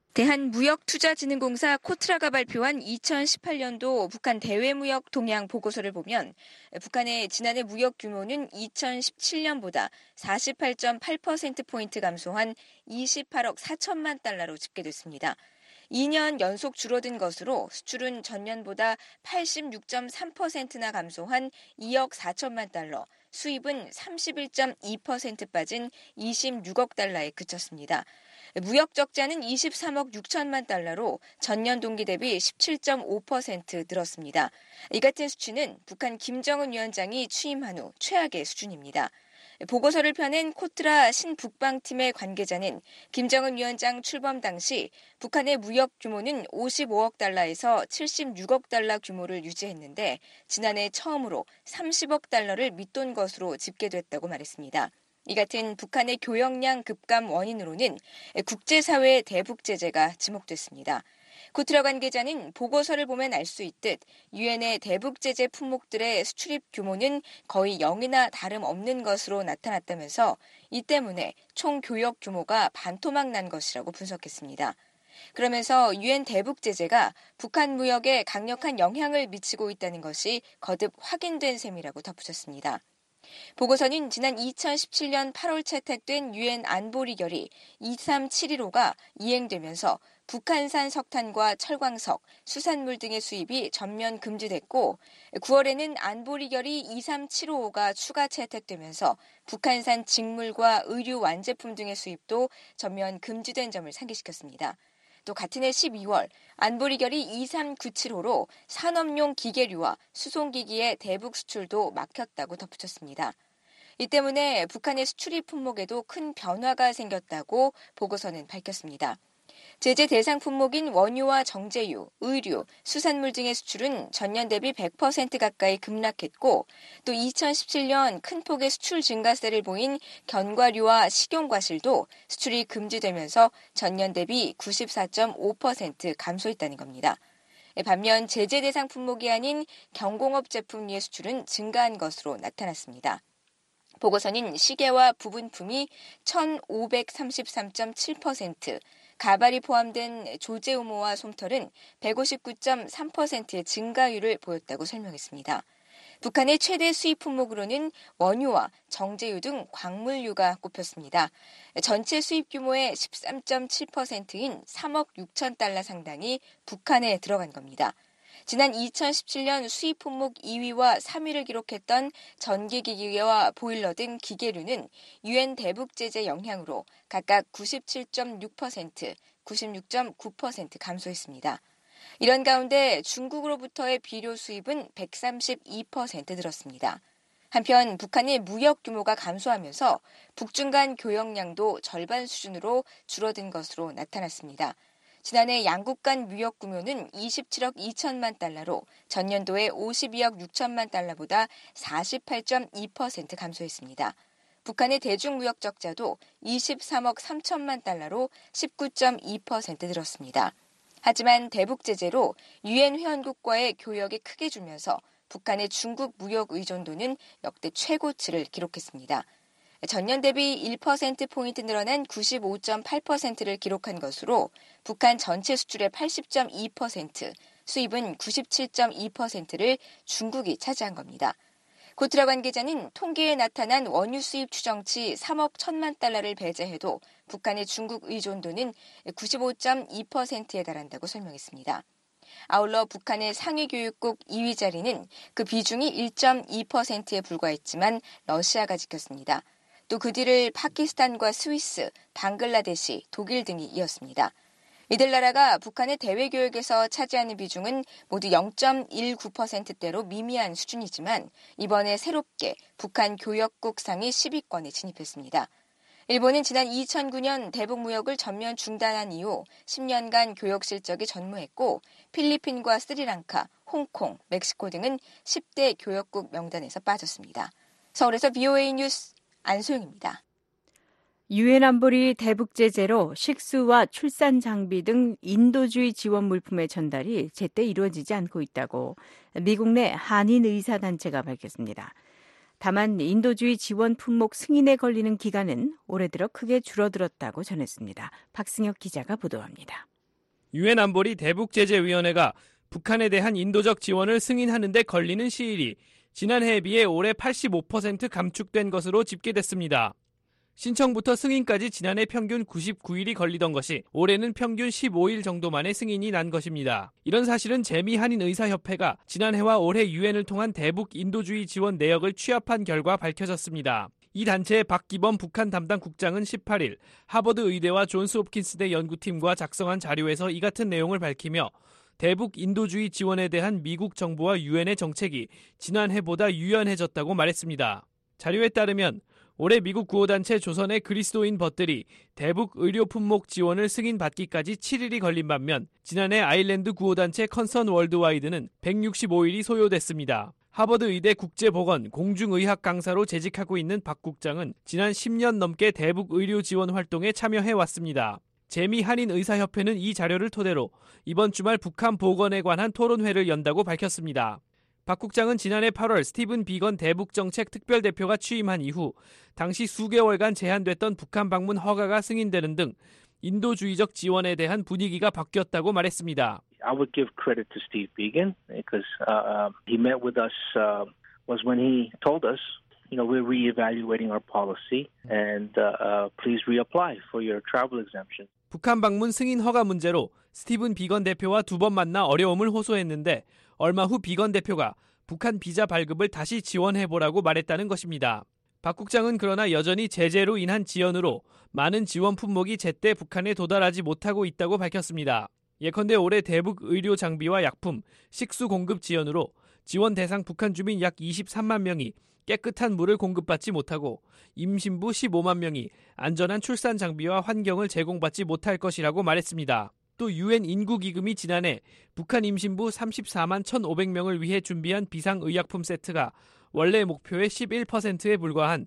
대한무역투자진흥공사 코트라가 발표한 2018년도 북한 대외무역 동향 보고서를 보면 북한의 지난해 무역 규모는 2017년보다 48.8%포인트 감소한 28억 4천만 달러로 집계됐습니다. 2년 연속 줄어든 것으로 수출은 전년보다 86.3%나 감소한 2억 4천만 달러, 수입은 31.2% 빠진 26억 달러에 그쳤습니다. 무역 적자는 23억 6천만 달러로 전년 동기 대비 17.5% 늘었습니다. 이 같은 수치는 북한 김정은 위원장이 취임한 후 최악의 수준입니다. 보고서를 펴낸 코트라 신북방팀의 관계자는 김정은 위원장 출범 당시 북한의 무역 규모는 55억 달러에서 76억 달러 규모를 유지했는데 지난해 처음으로 30억 달러를 밑돈 것으로 집계됐다고 말했습니다. 이 같은 북한의 교역량 급감 원인으로는 국제사회의 대북 제재가 지목됐습니다. 코트라 관계자는 보고서를 보면 알 수 있듯 유엔의 대북 제재 품목들의 수출입 규모는 거의 0이나 다름없는 것으로 나타났다면서 이 때문에 총 교역 규모가 반토막 난 것이라고 분석했습니다. 그러면서 유엔 대북 제재가 북한 무역에 강력한 영향을 미치고 있다는 것이 거듭 확인된 셈이라고 덧붙였습니다. 보고서는 지난 2017년 8월 채택된 유엔 안보리 결의 23715가 이행되면서 북한산 석탄과 철광석, 수산물 등의 수입이 전면 금지됐고 9월에는 안보리 결의 23755가 추가 채택되면서 북한산 직물과 의류 완제품 등의 수입도 전면 금지된 점을 상기시켰습니다. 또 같은 해 12월 안보리 결의 23975로 산업용 기계류와 수송기기의 대북 수출도 막혔다고 덧붙였습니다. 이 때문에 북한의 수출입 품목에도 큰 변화가 생겼다고 보고서는 밝혔습니다. 제재 대상 품목인 원유와 정제유, 의류, 수산물 등의 수출은 전년 대비 100% 가까이 급락했고 또 2017년 큰 폭의 수출 증가세를 보인 견과류와 식용과실도 수출이 금지되면서 전년 대비 94.5% 감소했다는 겁니다. 반면 제재 대상 품목이 아닌 경공업 제품류의 수출은 증가한 것으로 나타났습니다. 보고서는 시계와 부분품이 1,533.7%, 가발이 포함된 조제우모와 솜털은 159.3%의 증가율을 보였다고 설명했습니다. 북한의 최대 수입 품목으로는 원유와 정제유 등 광물유가 꼽혔습니다. 전체 수입 규모의 13.7%인 3억 6천 달러 상당이 북한에 들어간 겁니다. 지난 2017년 수입 품목 2위와 3위를 기록했던 전기기기와 보일러 등 기계류는 유엔 대북 제재 영향으로 각각 97.6%, 96.9% 감소했습니다. 이런 가운데 중국으로부터의 비료 수입은 132% 늘었습니다. 한편 북한의 무역 규모가 감소하면서 북중 간 교역량도 절반 수준으로 줄어든 것으로 나타났습니다. 지난해 양국 간 무역 규모는 27억 2천만 달러로 전년도에 52억 6천만 달러보다 48.2% 감소했습니다. 북한의 대중무역 적자도 23억 3천만 달러로 19.2% 늘었습니다. 하지만 대북 제재로 유엔 회원국과의 교역이 크게 줄면서 북한의 중국 무역 의존도는 역대 최고치를 기록했습니다. 전년 대비 1%포인트 늘어난 95.8%를 기록한 것으로 북한 전체 수출의 80.2%, 수입은 97.2%를 중국이 차지한 겁니다. 고트라 관계자는 통계에 나타난 원유 수입 추정치 3억 1천만 달러를 배제해도 북한의 중국 의존도는 95.2%에 달한다고 설명했습니다. 아울러 북한의 상위교육국 2위 자리는 그 비중이 1.2%에 불과했지만 러시아가 지켰습니다. 또 그 뒤를 파키스탄과 스위스, 방글라데시, 독일 등이 이었습니다. 이들 나라가 북한의 대외교역에서 차지하는 비중은 모두 0.19%대로 미미한 수준이지만 이번에 새롭게 북한 교역국 상위 10위권에 진입했습니다. 일본은 지난 2009년 대북 무역을 전면 중단한 이후 10년간 교역 실적이 전무했고 필리핀과 스리랑카, 홍콩, 멕시코 등은 10대 교역국 명단에서 빠졌습니다. 서울에서 VOA 뉴스 안소영입니다. 유엔 안보리 대북 제재로 식수와 출산 장비 등 인도주의 지원 물품의 전달이 제때 이루어지지 않고 있다고 미국 내 한인 의사 단체가 밝혔습니다. 다만 인도주의 지원 품목 승인에 걸리는 기간은 올해 들어 크게 줄어들었다고 전했습니다. 박승혁 기자가 보도합니다. 유엔 안보리 대북제재위원회가 북한에 대한 인도적 지원을 승인하는 데 걸리는 시일이 지난해에 비해 올해 85% 감축된 것으로 집계됐습니다. 신청부터 승인까지 지난해 평균 99일이 걸리던 것이 올해는 평균 15일 정도 만에 승인이 난 것입니다. 이런 사실은 재미한인의사협회가 지난해와 올해 유엔을 통한 대북 인도주의 지원 내역을 취합한 결과 밝혀졌습니다. 이 단체의 박기범 북한 담당 국장은 18일 하버드 의대와 존스 홉킨스대 연구팀과 작성한 자료에서 이 같은 내용을 밝히며 대북 인도주의 지원에 대한 미국 정부와 유엔의 정책이 지난해보다 유연해졌다고 말했습니다. 자료에 따르면 올해 미국 구호단체 조선의 그리스도인 벗들이 대북 의료 품목 지원을 승인받기까지 7일이 걸린 반면 지난해 아일랜드 구호단체 컨선 월드와이드는 165일이 소요됐습니다. 하버드 의대 국제보건 공중의학 강사로 재직하고 있는 박 국장은 지난 10년 넘게 대북 의료 지원 활동에 참여해왔습니다. 재미한인의사협회는 이 자료를 토대로 이번 주말 북한 보건에 관한 토론회를 연다고 밝혔습니다. 박 국장은 지난해 8월 스티븐 비건 대북정책 특별대표가 취임한 이후 당시 수개월간 제한됐던 북한 방문 허가가 승인되는 등 인도주의적 지원에 대한 분위기가 바뀌었다고 말했습니다. I would give credit to Steve Biegun because he met with us was when he told us, we're reevaluating our policy and please reapply for your travel exemption. 북한 방문 승인 허가 문제로 스티븐 비건 대표와 두 번 만나 어려움을 호소했는데 얼마 후 비건 대표가 북한 비자 발급을 다시 지원해보라고 말했다는 것입니다. 박 국장은 그러나 여전히 제재로 인한 지연으로 많은 지원 품목이 제때 북한에 도달하지 못하고 있다고 밝혔습니다. 예컨대 올해 대북 의료 장비와 약품, 식수 공급 지연으로 지원 대상 북한 주민 약 23만 명이 깨끗한 물을 공급받지 못하고 임신부 15만 명이 안전한 출산 장비와 환경을 제공받지 못할 것이라고 말했습니다. 또 유엔 인구기금이 지난해 북한 임신부 34만 1,500명을 위해 준비한 비상의약품 세트가 원래 목표의 11%에 불과한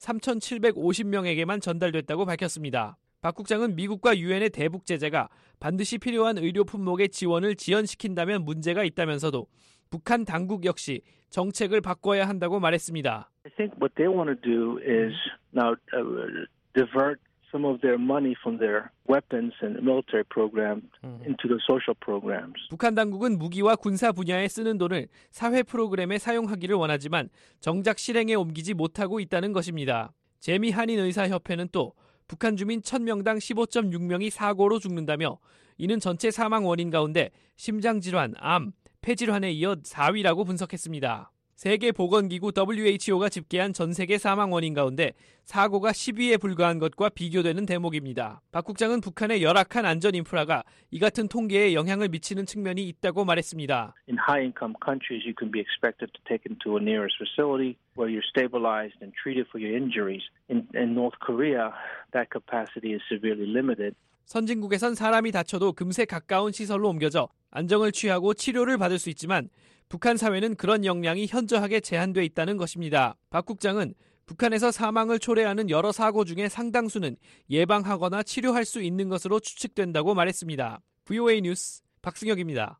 3,750명에게만 전달됐다고 밝혔습니다. 박 국장은 미국과 유엔의 대북 제재가 반드시 필요한 의료 품목의 지원을 지연시킨다면 문제가 있다면서도 북한 당국 역시 정책을 바꿔야 한다고 말했습니다. I think what they want to do is now divert some of their money from their weapons and military programs into the social programs. 북한 당국은 무기와 군사 분야에 쓰는 돈을 사회 프로그램에 사용하기를 원하지만 정작 실행에 옮기지 못하고 있다는 것입니다. 재미한인의사협회는 또 북한 주민 1000명당 15.6명이 사고로 죽는다며 이는 전체 사망 원인 가운데 심장질환, 암, 폐질환에 이어 4위라고 분석했습니다. 세계보건기구 WHO가 집계한 전 세계 사망 원인 가운데 사고가 10위에 불과한 것과 비교되는 대목입니다. 박 국장은 북한의 열악한 안전 인프라가 이 같은 통계에 영향을 미치는 측면이 있다고 말했습니다. In high-income countries, you can be expected to take them to a nearest facility where you're stabilized and treated for your injuries. In North Korea, that capacity is severely limited. 선진국에선 사람이 다쳐도 금세 가까운 시설로 옮겨져 안정을 취하고 치료를 받을 수 있지만 북한 사회는 그런 역량이 현저하게 제한돼 있다는 것입니다. 박 국장은 북한에서 사망을 초래하는 여러 사고 중에 상당수는 예방하거나 치료할 수 있는 것으로 추측된다고 말했습니다. VOA 뉴스 박승혁입니다.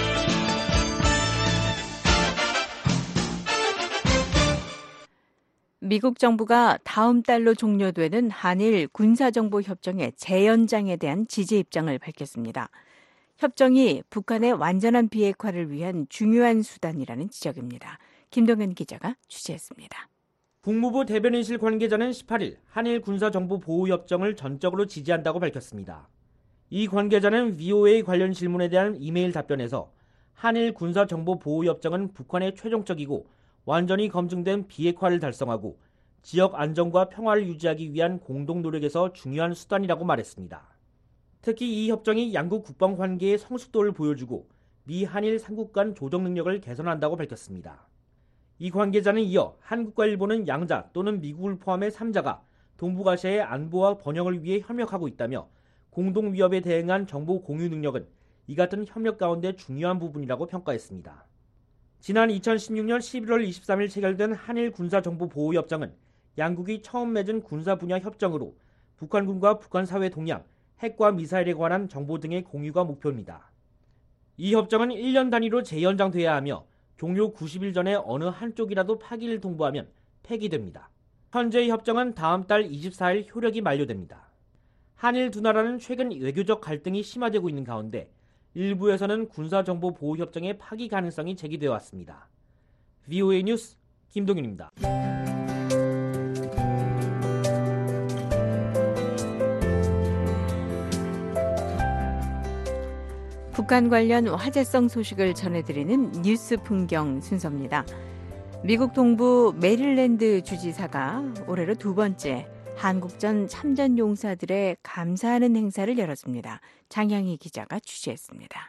미국 정부가 다음 달로 종료되는 한일 군사정보 협정의 재연장에 대한 지지 입장을 밝혔습니다. 협정이 북한의 완전한 비핵화를 위한 중요한 수단이라는 지적입니다. 김동현 기자가 취재했습니다. 국무부 대변인실 관계자는 18일 한일 군사정보보호협정을 전적으로 지지한다고 밝혔습니다. 이 관계자는 VOA 관련 질문에 대한 이메일 답변에서 한일 군사정보보호협정은 북한의 최종적이고 완전히 검증된 비핵화를 달성하고 지역 안정과 평화를 유지하기 위한 공동 노력에서 중요한 수단이라고 말했습니다. 특히 이 협정이 양국 국방 관계의 성숙도를 보여주고 미 한일 3국 간 조정 능력을 개선한다고 밝혔습니다. 이 관계자는 이어 한국과 일본은 양자 또는 미국을 포함해 3자가 동북아시아의 안보와 번영을 위해 협력하고 있다며 공동 위협에 대응한 정보 공유 능력은 이 같은 협력 가운데 중요한 부분이라고 평가했습니다. 지난 2016년 11월 23일 체결된 한일 군사정보보호협정은 양국이 처음 맺은 군사 분야 협정으로 북한군과 북한 사회 동향, 핵과 미사일에 관한 정보 등의 공유가 목표입니다. 이 협정은 1년 단위로 재연장돼야 하며 종료 90일 전에 어느 한쪽이라도 파기를 통보하면 폐기됩니다. 현재의 협정은 다음 달 24일 효력이 만료됩니다. 한일 두 나라는 최근 외교적 갈등이 심화되고 있는 가운데 일부에서는 군사정보보호협정의 파기 가능성이 제기되어 왔습니다. VOA 뉴스 김동윤입니다. 북한 관련 화제성 소식을 전해드리는 뉴스 풍경 순서입니다. 미국 동부 메릴랜드 주지사가 올해로 두 번째 한국전 참전용사들의 감사하는 행사를 열었습니다. 장향희 기자가 취재했습니다.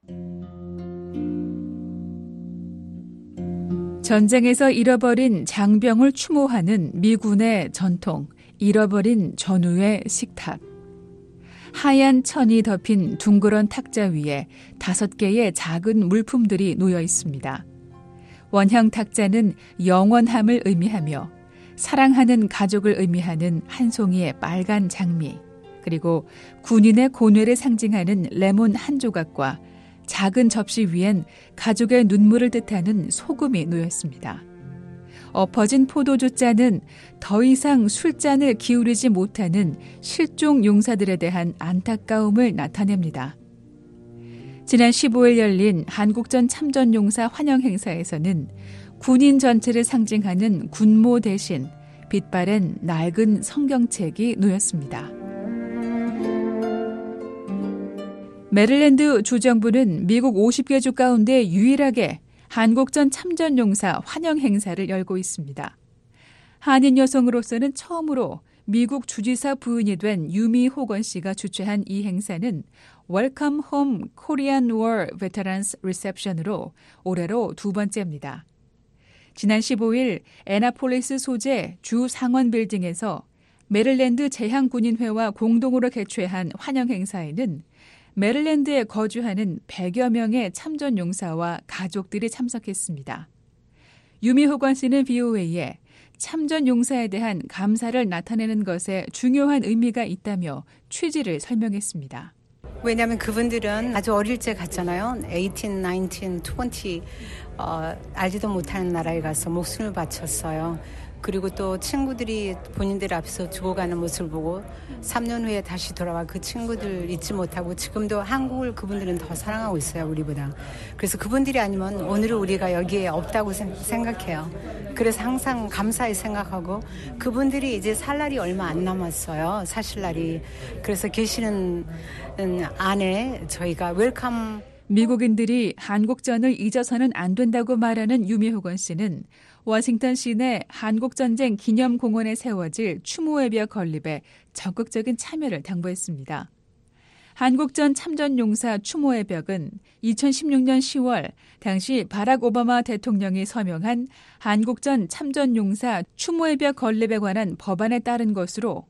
전쟁에서 잃어버린 장병을 추모하는 미군의 전통, 잃어버린 전우의 식탁. 하얀 천이 덮인 둥그런 탁자 위에 5개의 작은 물품들이 놓여 있습니다. 원형 탁자는 영원함을 의미하며 사랑하는 가족을 의미하는 한 송이의 빨간 장미, 그리고 군인의 고뇌를 상징하는 레몬 한 조각과 작은 접시 위엔 가족의 눈물을 뜻하는 소금이 놓여 있습니다. 엎어진 포도주 잔은 더 이상 술잔을 기울이지 못하는 실종 용사들에 대한 안타까움을 나타냅니다. 지난 15일 열린 한국전 참전용사 환영 행사에서는 군인 전체를 상징하는 군모 대신 빛바랜 낡은 성경책이 놓였습니다. 메릴랜드 주정부는 미국 50개 주 가운데 유일하게 한국전 참전용사 환영 행사를 열고 있습니다. 한인 여성으로서는 처음으로 미국 주지사 부인이 된 유미 호건 씨가 주최한 이 행사는 Welcome Home Korean War Veterans Reception으로 올해로 두 번째입니다. 지난 15일 애나폴리스 소재 주 상원 빌딩에서 메릴랜드 제향군인회와 공동으로 개최한 환영 행사에는 메릴랜드에 거주하는 100여 명의 참전용사와 가족들이 참석했습니다. 유미 호건 씨는 VOA에 참전용사에 대한 감사를 나타내는 것에 중요한 의미가 있다며 취지를 설명했습니다. 왜냐하면 그분들은 아주 어릴 때 갔잖아요. 18, 19, 20 알지도 못하는 나라에 가서 목숨을 바쳤어요. 그리고 또 친구들이 본인들 앞에서 죽어가는 모습을 보고 3년 후에 다시 돌아와 그 친구들 잊지 못하고 지금도 한국을 그분들은 더 사랑하고 있어요, 우리보다. 그래서 그분들이 아니면 오늘은 우리가 여기에 없다고 생각해요. 그래서 항상 감사히 생각하고 그분들이 이제 살 날이 얼마 안 남았어요, 사실 날이. 그래서 계시는 안에 저희가 웰컴. 미국인들이 한국전을 잊어서는 안 된다고 말하는 유미 호건 씨는 워싱턴 시내 한국전쟁 기념공원에 세워질 추모의 벽 건립에 적극적인 참여를 당부했습니다. 한국전 참전용사 추모의 벽은 2016년 10월 당시 바락 오바마 대통령이 서명한 한국전 참전용사 추모의 벽 건립에 관한 법안에 따른 것으로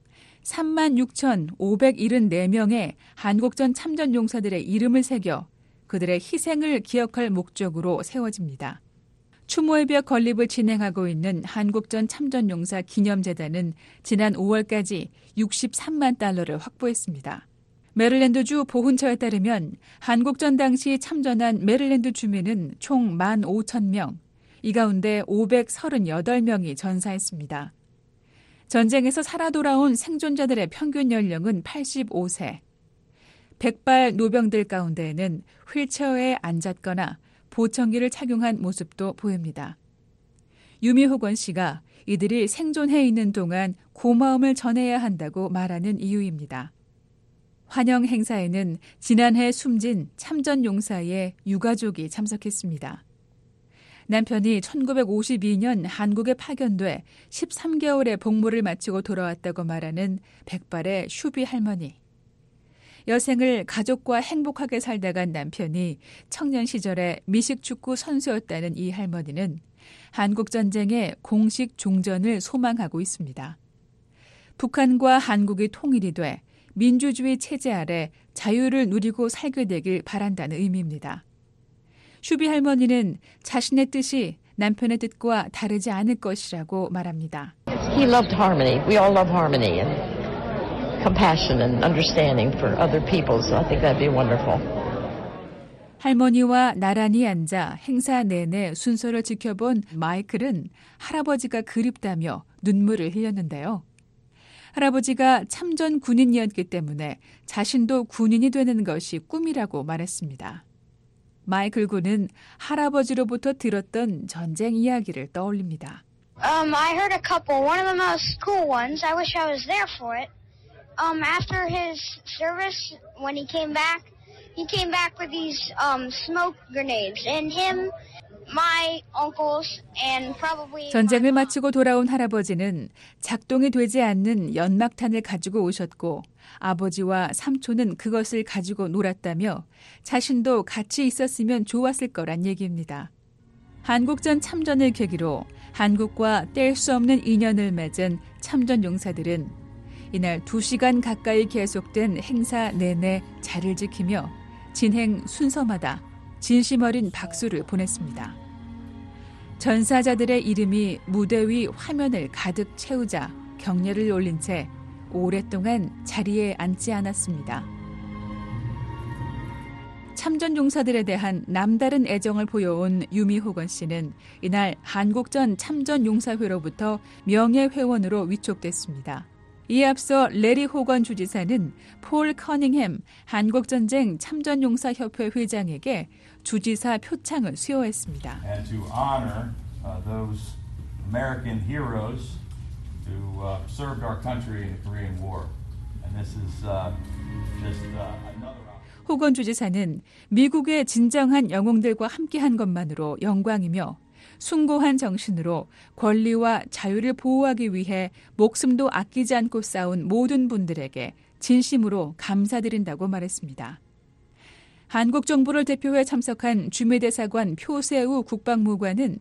36,574명의 한국전 참전용사들의 이름을 새겨 그들의 희생을 기억할 목적으로 세워집니다. 추모의 벽 건립을 진행하고 있는 한국전 참전용사 기념재단은 지난 5월까지 $63만 확보했습니다. 메릴랜드주 보훈처에 따르면 한국전 당시 참전한 메릴랜드 주민은 총 15,000명, 이 가운데 538명이 전사했습니다. 전쟁에서 살아 돌아온 생존자들의 평균 연령은 85세. 백발 노병들 가운데에는 휠체어에 앉았거나 보청기를 착용한 모습도 보입니다. 유미호건 씨가 이들이 생존해 있는 동안 고마움을 전해야 한다고 말하는 이유입니다. 환영 행사에는 지난해 숨진 참전 용사의 유가족이 참석했습니다. 남편이 1952년 한국에 파견돼 13개월의 복무를 마치고 돌아왔다고 말하는 백발의 슈비 할머니. 여생을 가족과 행복하게 살다 간 남편이 청년 시절에 미식축구 선수였다는 이 할머니는 한국전쟁의 공식 종전을 소망하고 있습니다. 북한과 한국이 통일이 돼 민주주의 체제 아래 자유를 누리고 살게 되길 바란다는 의미입니다. 슈비 할머니는 자신의 뜻이 남편의 뜻과 다르지 않을 것이라고 말합니다. He loved harmony. We all love harmony and compassion and understanding for other people. So I think that'd be wonderful. 할머니와 나란히 앉아 행사 내내 순서를 지켜본 마이클은 할아버지가 그립다며 눈물을 흘렸는데요. 할아버지가 참전 군인이었기 때문에 자신도 군인이 되는 것이 꿈이라고 말했습니다. 마이클 군은 할아버지로부터 들었던 전쟁 이야기를 떠올립니다. I heard a couple. One of the most cool ones. I wish I was there for it. After his service, when he came back with these smoke grenades, and him, my uncles, and probably. 전쟁을 마치고 돌아온 할아버지는 작동이 되지 않는 연막탄을 가지고 오셨고 아버지와 삼촌은 그것을 가지고 놀았다며 자신도 같이 있었으면 좋았을 거란 얘기입니다. 한국전 참전을 계기로 한국과 뗄 수 없는 인연을 맺은 참전 용사들은 이날 2시간 가까이 계속된 행사 내내 자리를 지키며 진행 순서마다 진심 어린 박수를 보냈습니다. 전사자들의 이름이 무대 위 화면을 가득 채우자 경례를 올린 채 오랫동안 자리에 앉지 않았습니다. 참전 용사들에 대한 남다른 애정을 보여온 유미호건 씨는 이날 한국전 참전 용사회로부터 명예회원으로 위촉됐습니다. 이에 앞서 레리 호건 주지사는 폴 커닝햄 한국전쟁 참전용사협회 회장에게 주지사 표창을 수여했습니다. And to honor those American heroes who served our country in the Korean War. And this is just another. 호건 주지사는 미국의 진정한 영웅들과 함께한 것만으로 영광이며 숭고한 정신으로 권리와 자유를 보호하기 위해 목숨도 아끼지 않고 싸운 모든 분들에게 진심으로 감사드린다고 말했습니다. 한국 정부를 대표해 참석한 주미대사관 표세우 국방무관은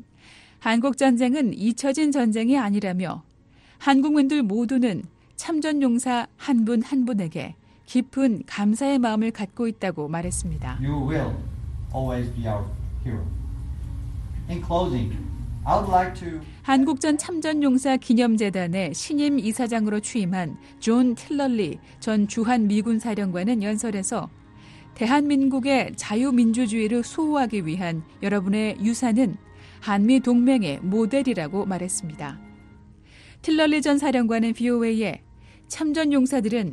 한국전쟁은 잊혀진 전쟁이 아니라며 한국민들 모두는 참전용사 한 분 한 분에게 깊은 감사의 마음을 갖고 있다고 말했습니다. You will always be our hero. In closing, I would like to 한국전 참전용사 기념재단의 신임 이사장으로 취임한 존 틸럴리 전 주한 미군 사령관은 연설에서 대한민국의 자유민주주의를 수호하기 위한 여러분의 유산은 한미 동맹의 모델이라고 말했습니다. 틸럴리 전 사령관은 VOA에 참전용사들은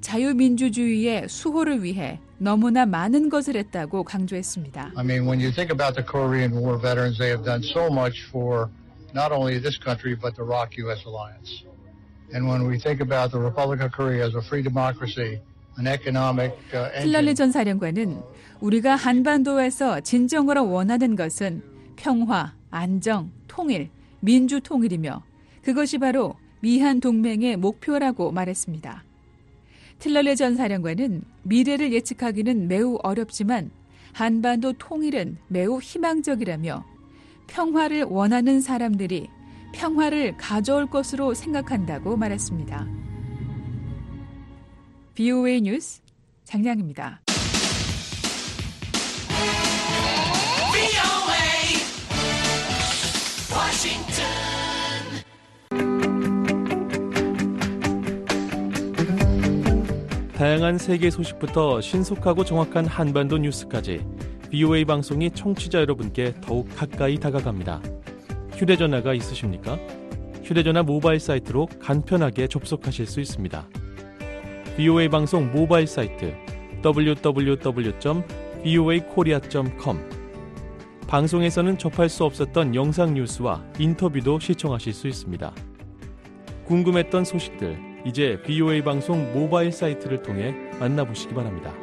자유민주주의의 수호를 위해 너무나 많은 것을 했다고 강조했습니다. I mean, when you think about the Korean War veterans, they have done so much for not only this country but the ROK-US alliance. And when we think about the Republic of Korea as a free democracy, an economic 틸럴리 전 사령관은 우리가 한반도에서 진정으로 원하는 것은 평화, 안정, 통일, 민주 통일이며 그것이 바로 미한 동맹의 목표라고 말했습니다. 틸럴리 전 사령관은 미래를 예측하기는 매우 어렵지만 한반도 통일은 매우 희망적이라며 평화를 원하는 사람들이 평화를 가져올 것으로 생각한다고 말했습니다. VOA 뉴스 장량입니다. 다양한 세계 소식부터 신속하고 정확한 한반도 뉴스까지 VOA 방송이 청취자 여러분께 더욱 가까이 다가갑니다. 휴대전화가 있으십니까? 휴대전화 모바일 사이트로 간편하게 접속하실 수 있습니다. VOA 방송 모바일 사이트 www.voakorea.com 방송에서는 접할 수 없었던 영상 뉴스와 인터뷰도 시청하실 수 있습니다. 궁금했던 소식들, 이제 VOA 방송 모바일 사이트를 통해 만나보시기 바랍니다.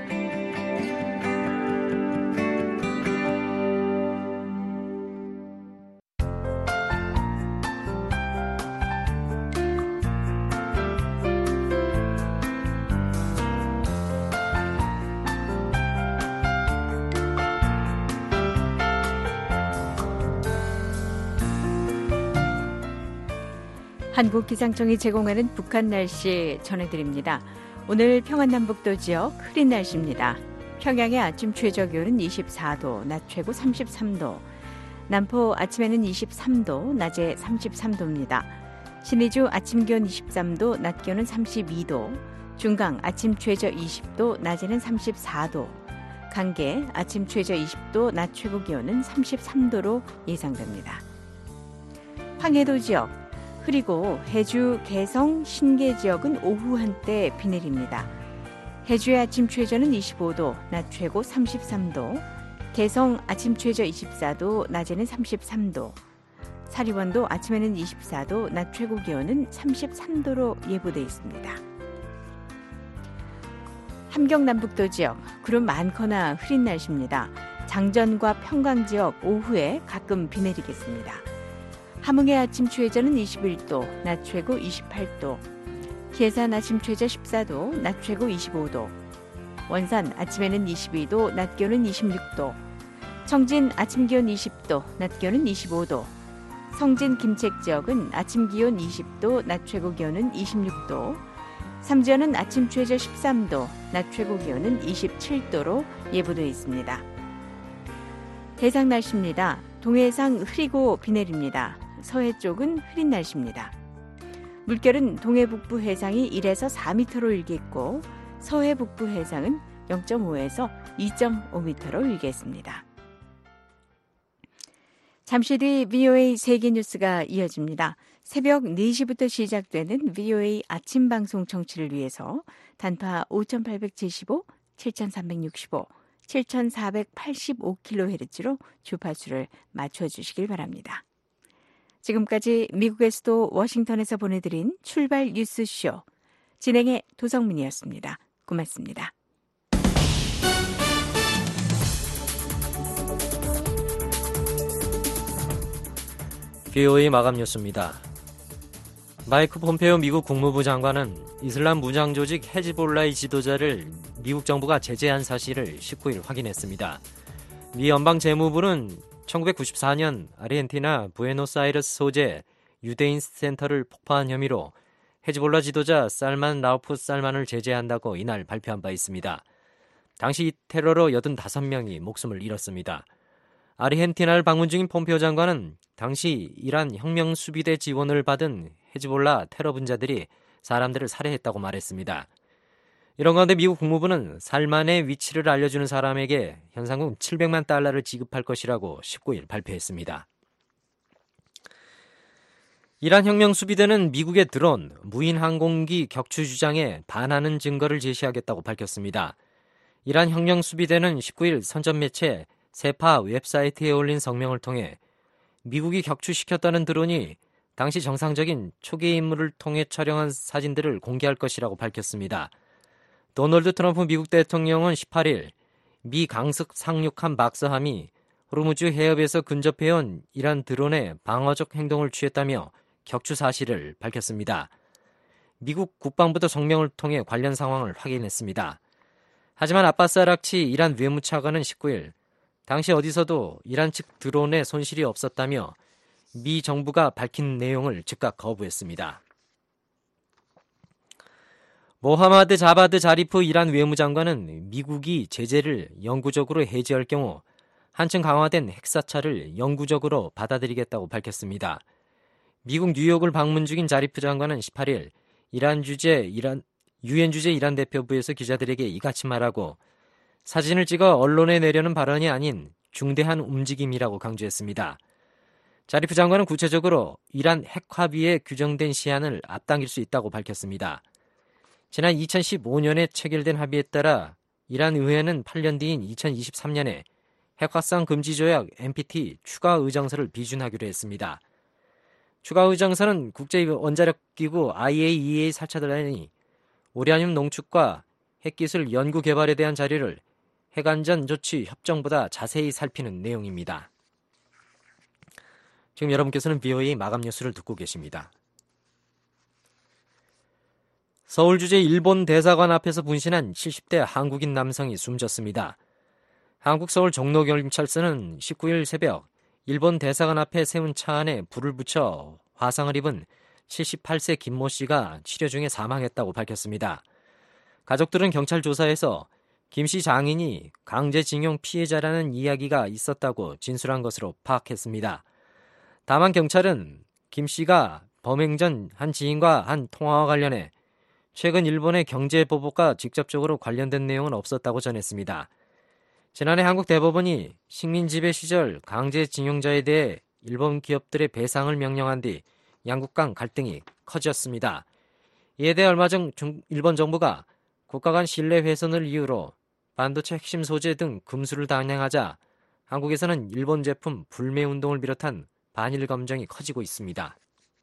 한국기상청이 제공하는 북한 날씨 전해드립니다. 오늘 평안남북도 지역 흐린 날씨입니다. 평양의 아침 최저기온은 24도, 낮 최고 33도. 남포 아침에는 23도, 낮에 33도입니다. 신의주 아침 기온 23도, 낮 기온은 32도. 중강 아침 최저 20도, 낮에는 34도. 강계 아침 최저 20도, 낮 최고 기온은 33도로 예상됩니다. 황해도 지역 그리고 해주, 개성, 신계 지역은 오후 한때 비 내립니다. 해주의 아침 최저는 25도, 낮 최고 33도. 개성 아침 최저 24도, 낮에는 33도. 사리원도 아침에는 24도, 낮 최고 기온은 33도로 예보돼 있습니다. 함경 남북도 지역, 구름 많거나 흐린 날씨입니다. 장전과 평강 지역 오후에 가끔 비 내리겠습니다. 함흥의 아침 최저는 21도, 낮 최고 28도. 계산 아침 최저 14도, 낮 최고 25도. 원산 아침에는 22도, 낮 기온은 26도. 청진 아침 기온 20도, 낮 기온은 25도. 성진 김책 지역은 아침 기온 20도, 낮 최고 기온은 26도. 삼지연은 아침 최저 13도, 낮 최고 기온은 27도로 예보되어 있습니다. 대상 날씨입니다. 동해상 흐리고 비 내립니다. 서해 쪽은 흐린 날씨입니다. 물결은 동해 북부 해상이 1에서 4m로 일겠고 서해 북부 해상은 0.5에서 2.5m로 일겠습니다. 잠시 뒤 VOA 세계뉴스가 이어집니다. 새벽 4시부터 시작되는 VOA 아침 방송 청취를 위해서 단파 5875, 7365, 7485kHz로 주파수를 맞춰주시길 바랍니다. 지금까지 미국의 수도 워싱턴에서 보내드린 출발 뉴스쇼 진행의 도성민이었습니다. 고맙습니다. VOA 마감 뉴스입니다. 마이크 폼페오 미국 국무부 장관은 이슬람 무장 조직 헤즈볼라의 지도자를 미국 정부가 제재한 사실을 19일 확인했습니다. 미 연방재무부는 1994년 아르헨티나 부에노스아이레스 소재 유대인 센터를 폭파한 혐의로 헤즈볼라 지도자 살만 라우프 살만을 제재한다고 이날 발표한 바 있습니다. 당시 이 테러로 85명이 목숨을 잃었습니다. 아르헨티나를 방문 중인 폼페오 장관은 당시 이란 혁명수비대 지원을 받은 헤즈볼라 테러 분자들이 사람들을 살해했다고 말했습니다. 이런 가운데 미국 국무부는 살만의 위치를 알려주는 사람에게 현상금 $700만 달러를 지급할 것이라고 19일 발표했습니다. 이란 혁명수비대는 미국의 드론, 무인 항공기 격추 주장에 반하는 증거를 제시하겠다고 밝혔습니다. 이란 혁명수비대는 19일 선전 매체 세파 웹사이트에 올린 성명을 통해 미국이 격추시켰다는 드론이 당시 정상적인 초계 임무를 통해 촬영한 사진들을 공개할 것이라고 밝혔습니다. 도널드 트럼프 미국 대통령은 18일 미 강습 상륙한 박스함이 호르무즈 해협에서 근접해온 이란 드론의 방어적 행동을 취했다며 격추 사실을 밝혔습니다. 미국 국방부도 성명을 통해 관련 상황을 확인했습니다. 하지만 아바스 아락치 이란 외무차관은 19일 당시 어디서도 이란 측 드론에 손실이 없었다며 미 정부가 밝힌 내용을 즉각 거부했습니다. 모하마드 자바드 자리프 이란 외무장관은 미국이 제재를 영구적으로 해제할 경우 한층 강화된 핵사찰을 영구적으로 받아들이겠다고 밝혔습니다. 미국 뉴욕을 방문 중인 자리프 장관은 18일 이란 주재 유엔 주재 이란 대표부에서 기자들에게 이같이 말하고 사진을 찍어 언론에 내려는 발언이 아닌 중대한 움직임이라고 강조했습니다. 자리프 장관은 구체적으로 이란 핵 합의에 규정된 시한을 앞당길 수 있다고 밝혔습니다. 지난 2015년에 체결된 합의에 따라 이란 의회는 8년 뒤인 2023년에 핵 확산 금지 조약 NPT 추가 의정서를 비준하기로 했습니다. 추가 의정서는 국제 원자력 기구 IAEA 사찰단이 우라늄 농축과 핵기술 연구 개발에 대한 자료를 핵안전 조치 협정보다 자세히 살피는 내용입니다. 지금 여러분께서는 VOA 마감 뉴스를 듣고 계십니다. 서울 주재 일본 대사관 앞에서 분신한 70대 한국인 남성이 숨졌습니다. 한국 서울 종로경찰서는 19일 새벽 일본 대사관 앞에 세운 차 안에 불을 붙여 화상을 입은 78세 김모 씨가 치료 중에 사망했다고 밝혔습니다. 가족들은 경찰 조사에서 김 씨 장인이 강제징용 피해자라는 이야기가 있었다고 진술한 것으로 파악했습니다. 다만 경찰은 김 씨가 범행 전 한 지인과 한 통화와 관련해 최근 일본의 경제보복과 직접적으로 관련된 내용은 없었다고 전했습니다. 지난해 한국 대법원이 식민지배 시절 강제징용자에 대해 일본 기업들의 배상을 명령한 뒤 양국 간 갈등이 커졌습니다. 이에 대해 얼마 전 일본 정부가 국가 간 신뢰 훼손을 이유로 반도체 핵심 소재 등 금수를 단행하자 한국에서는 일본 제품 불매 운동을 비롯한 반일 감정이 커지고 있습니다.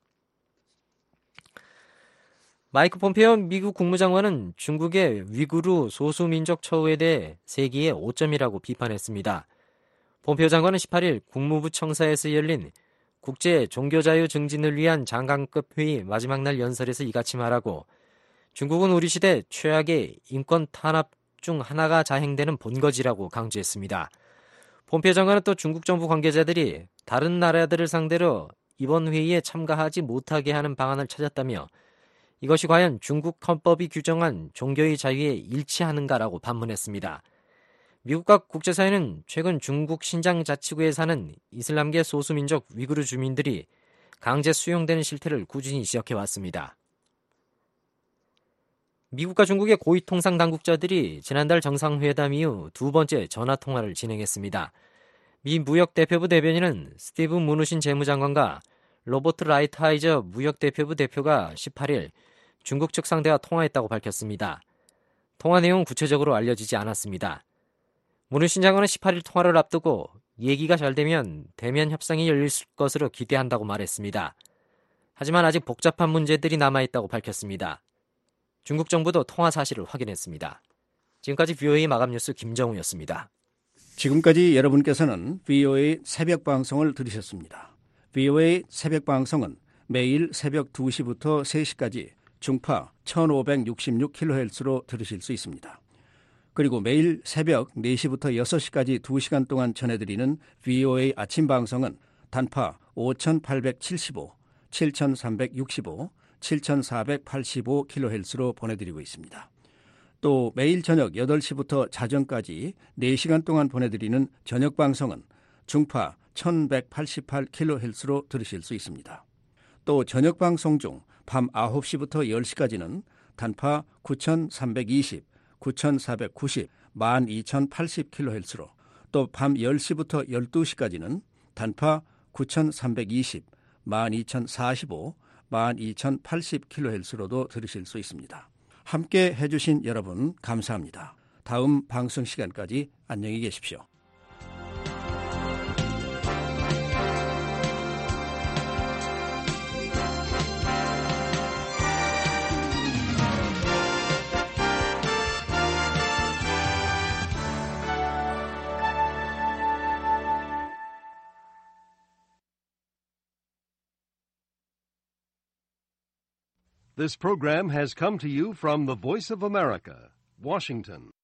마이크 폼페이오 미국 국무장관은 중국의 위구르 소수민족 처우에 대해 세기의 오점이라고 비판했습니다. 폼페이오 장관은 18일 국무부 청사에서 열린 국제 종교자유 증진을 위한 장관급 회의 마지막 날 연설에서 이같이 말하고 중국은 우리 시대 최악의 인권 탄압 중 하나가 자행되는 본거지라고 강조했습니다. 폼페이오 장관은 또 중국 정부 관계자들이 다른 나라들을 상대로 이번 회의에 참가하지 못하게 하는 방안을 찾았다며 이것이 과연 중국 헌법이 규정한 종교의 자유에 일치하는가라고 반문했습니다. 미국과 국제사회는 최근 중국 신장 자치구에 사는 이슬람계 소수민족 위구르 주민들이 강제 수용되는 실태를 꾸준히 지적해왔습니다. 미국과 중국의 고위 통상 당국자들이 지난달 정상회담 이후 두 번째 전화통화를 진행했습니다. 미 무역대표부 대변인은 스티브 무누신 재무장관과 로버트 라이트하이저 무역대표부 대표가 18일 중국 측 상대와 통화했다고 밝혔습니다. 통화 내용은 구체적으로 알려지지 않았습니다. 무누신 장관은 18일 통화를 앞두고 얘기가 잘 되면 대면 협상이 열릴 것으로 기대한다고 말했습니다. 하지만 아직 복잡한 문제들이 남아있다고 밝혔습니다. 중국 정부도 통화 사실을 확인했습니다. 지금까지 VOA 마감뉴스 김정우였습니다. 지금까지 여러분께서는 VOA 새벽 방송을 들으셨습니다. VOA 새벽 방송은 매일 새벽 2시부터 3시까지 중파 1566kHz로 들으실 수 있습니다. 그리고 매일 새벽 4시부터 6시까지 2시간 동안 전해드리는 VOA 아침 방송은 단파 5875, 7365, 7485kHz로 보내드리고 있습니다. 또 매일 저녁 8시부터 자정까지 4시간 동안 보내드리는 저녁 방송은 중파 1188kHz로 들으실 수 있습니다. 또 저녁 방송 중 밤 9시부터 10시까지는 단파 9320, 9490, 12080kHz로 또 밤 10시부터 12시까지는 단파 9320, 12045, 12080kHz로도 들으실 수 있습니다. 함께 해주신 여러분 감사합니다. 다음 방송 시간까지 안녕히 계십시오. This program has come to you from the Voice of America, Washington.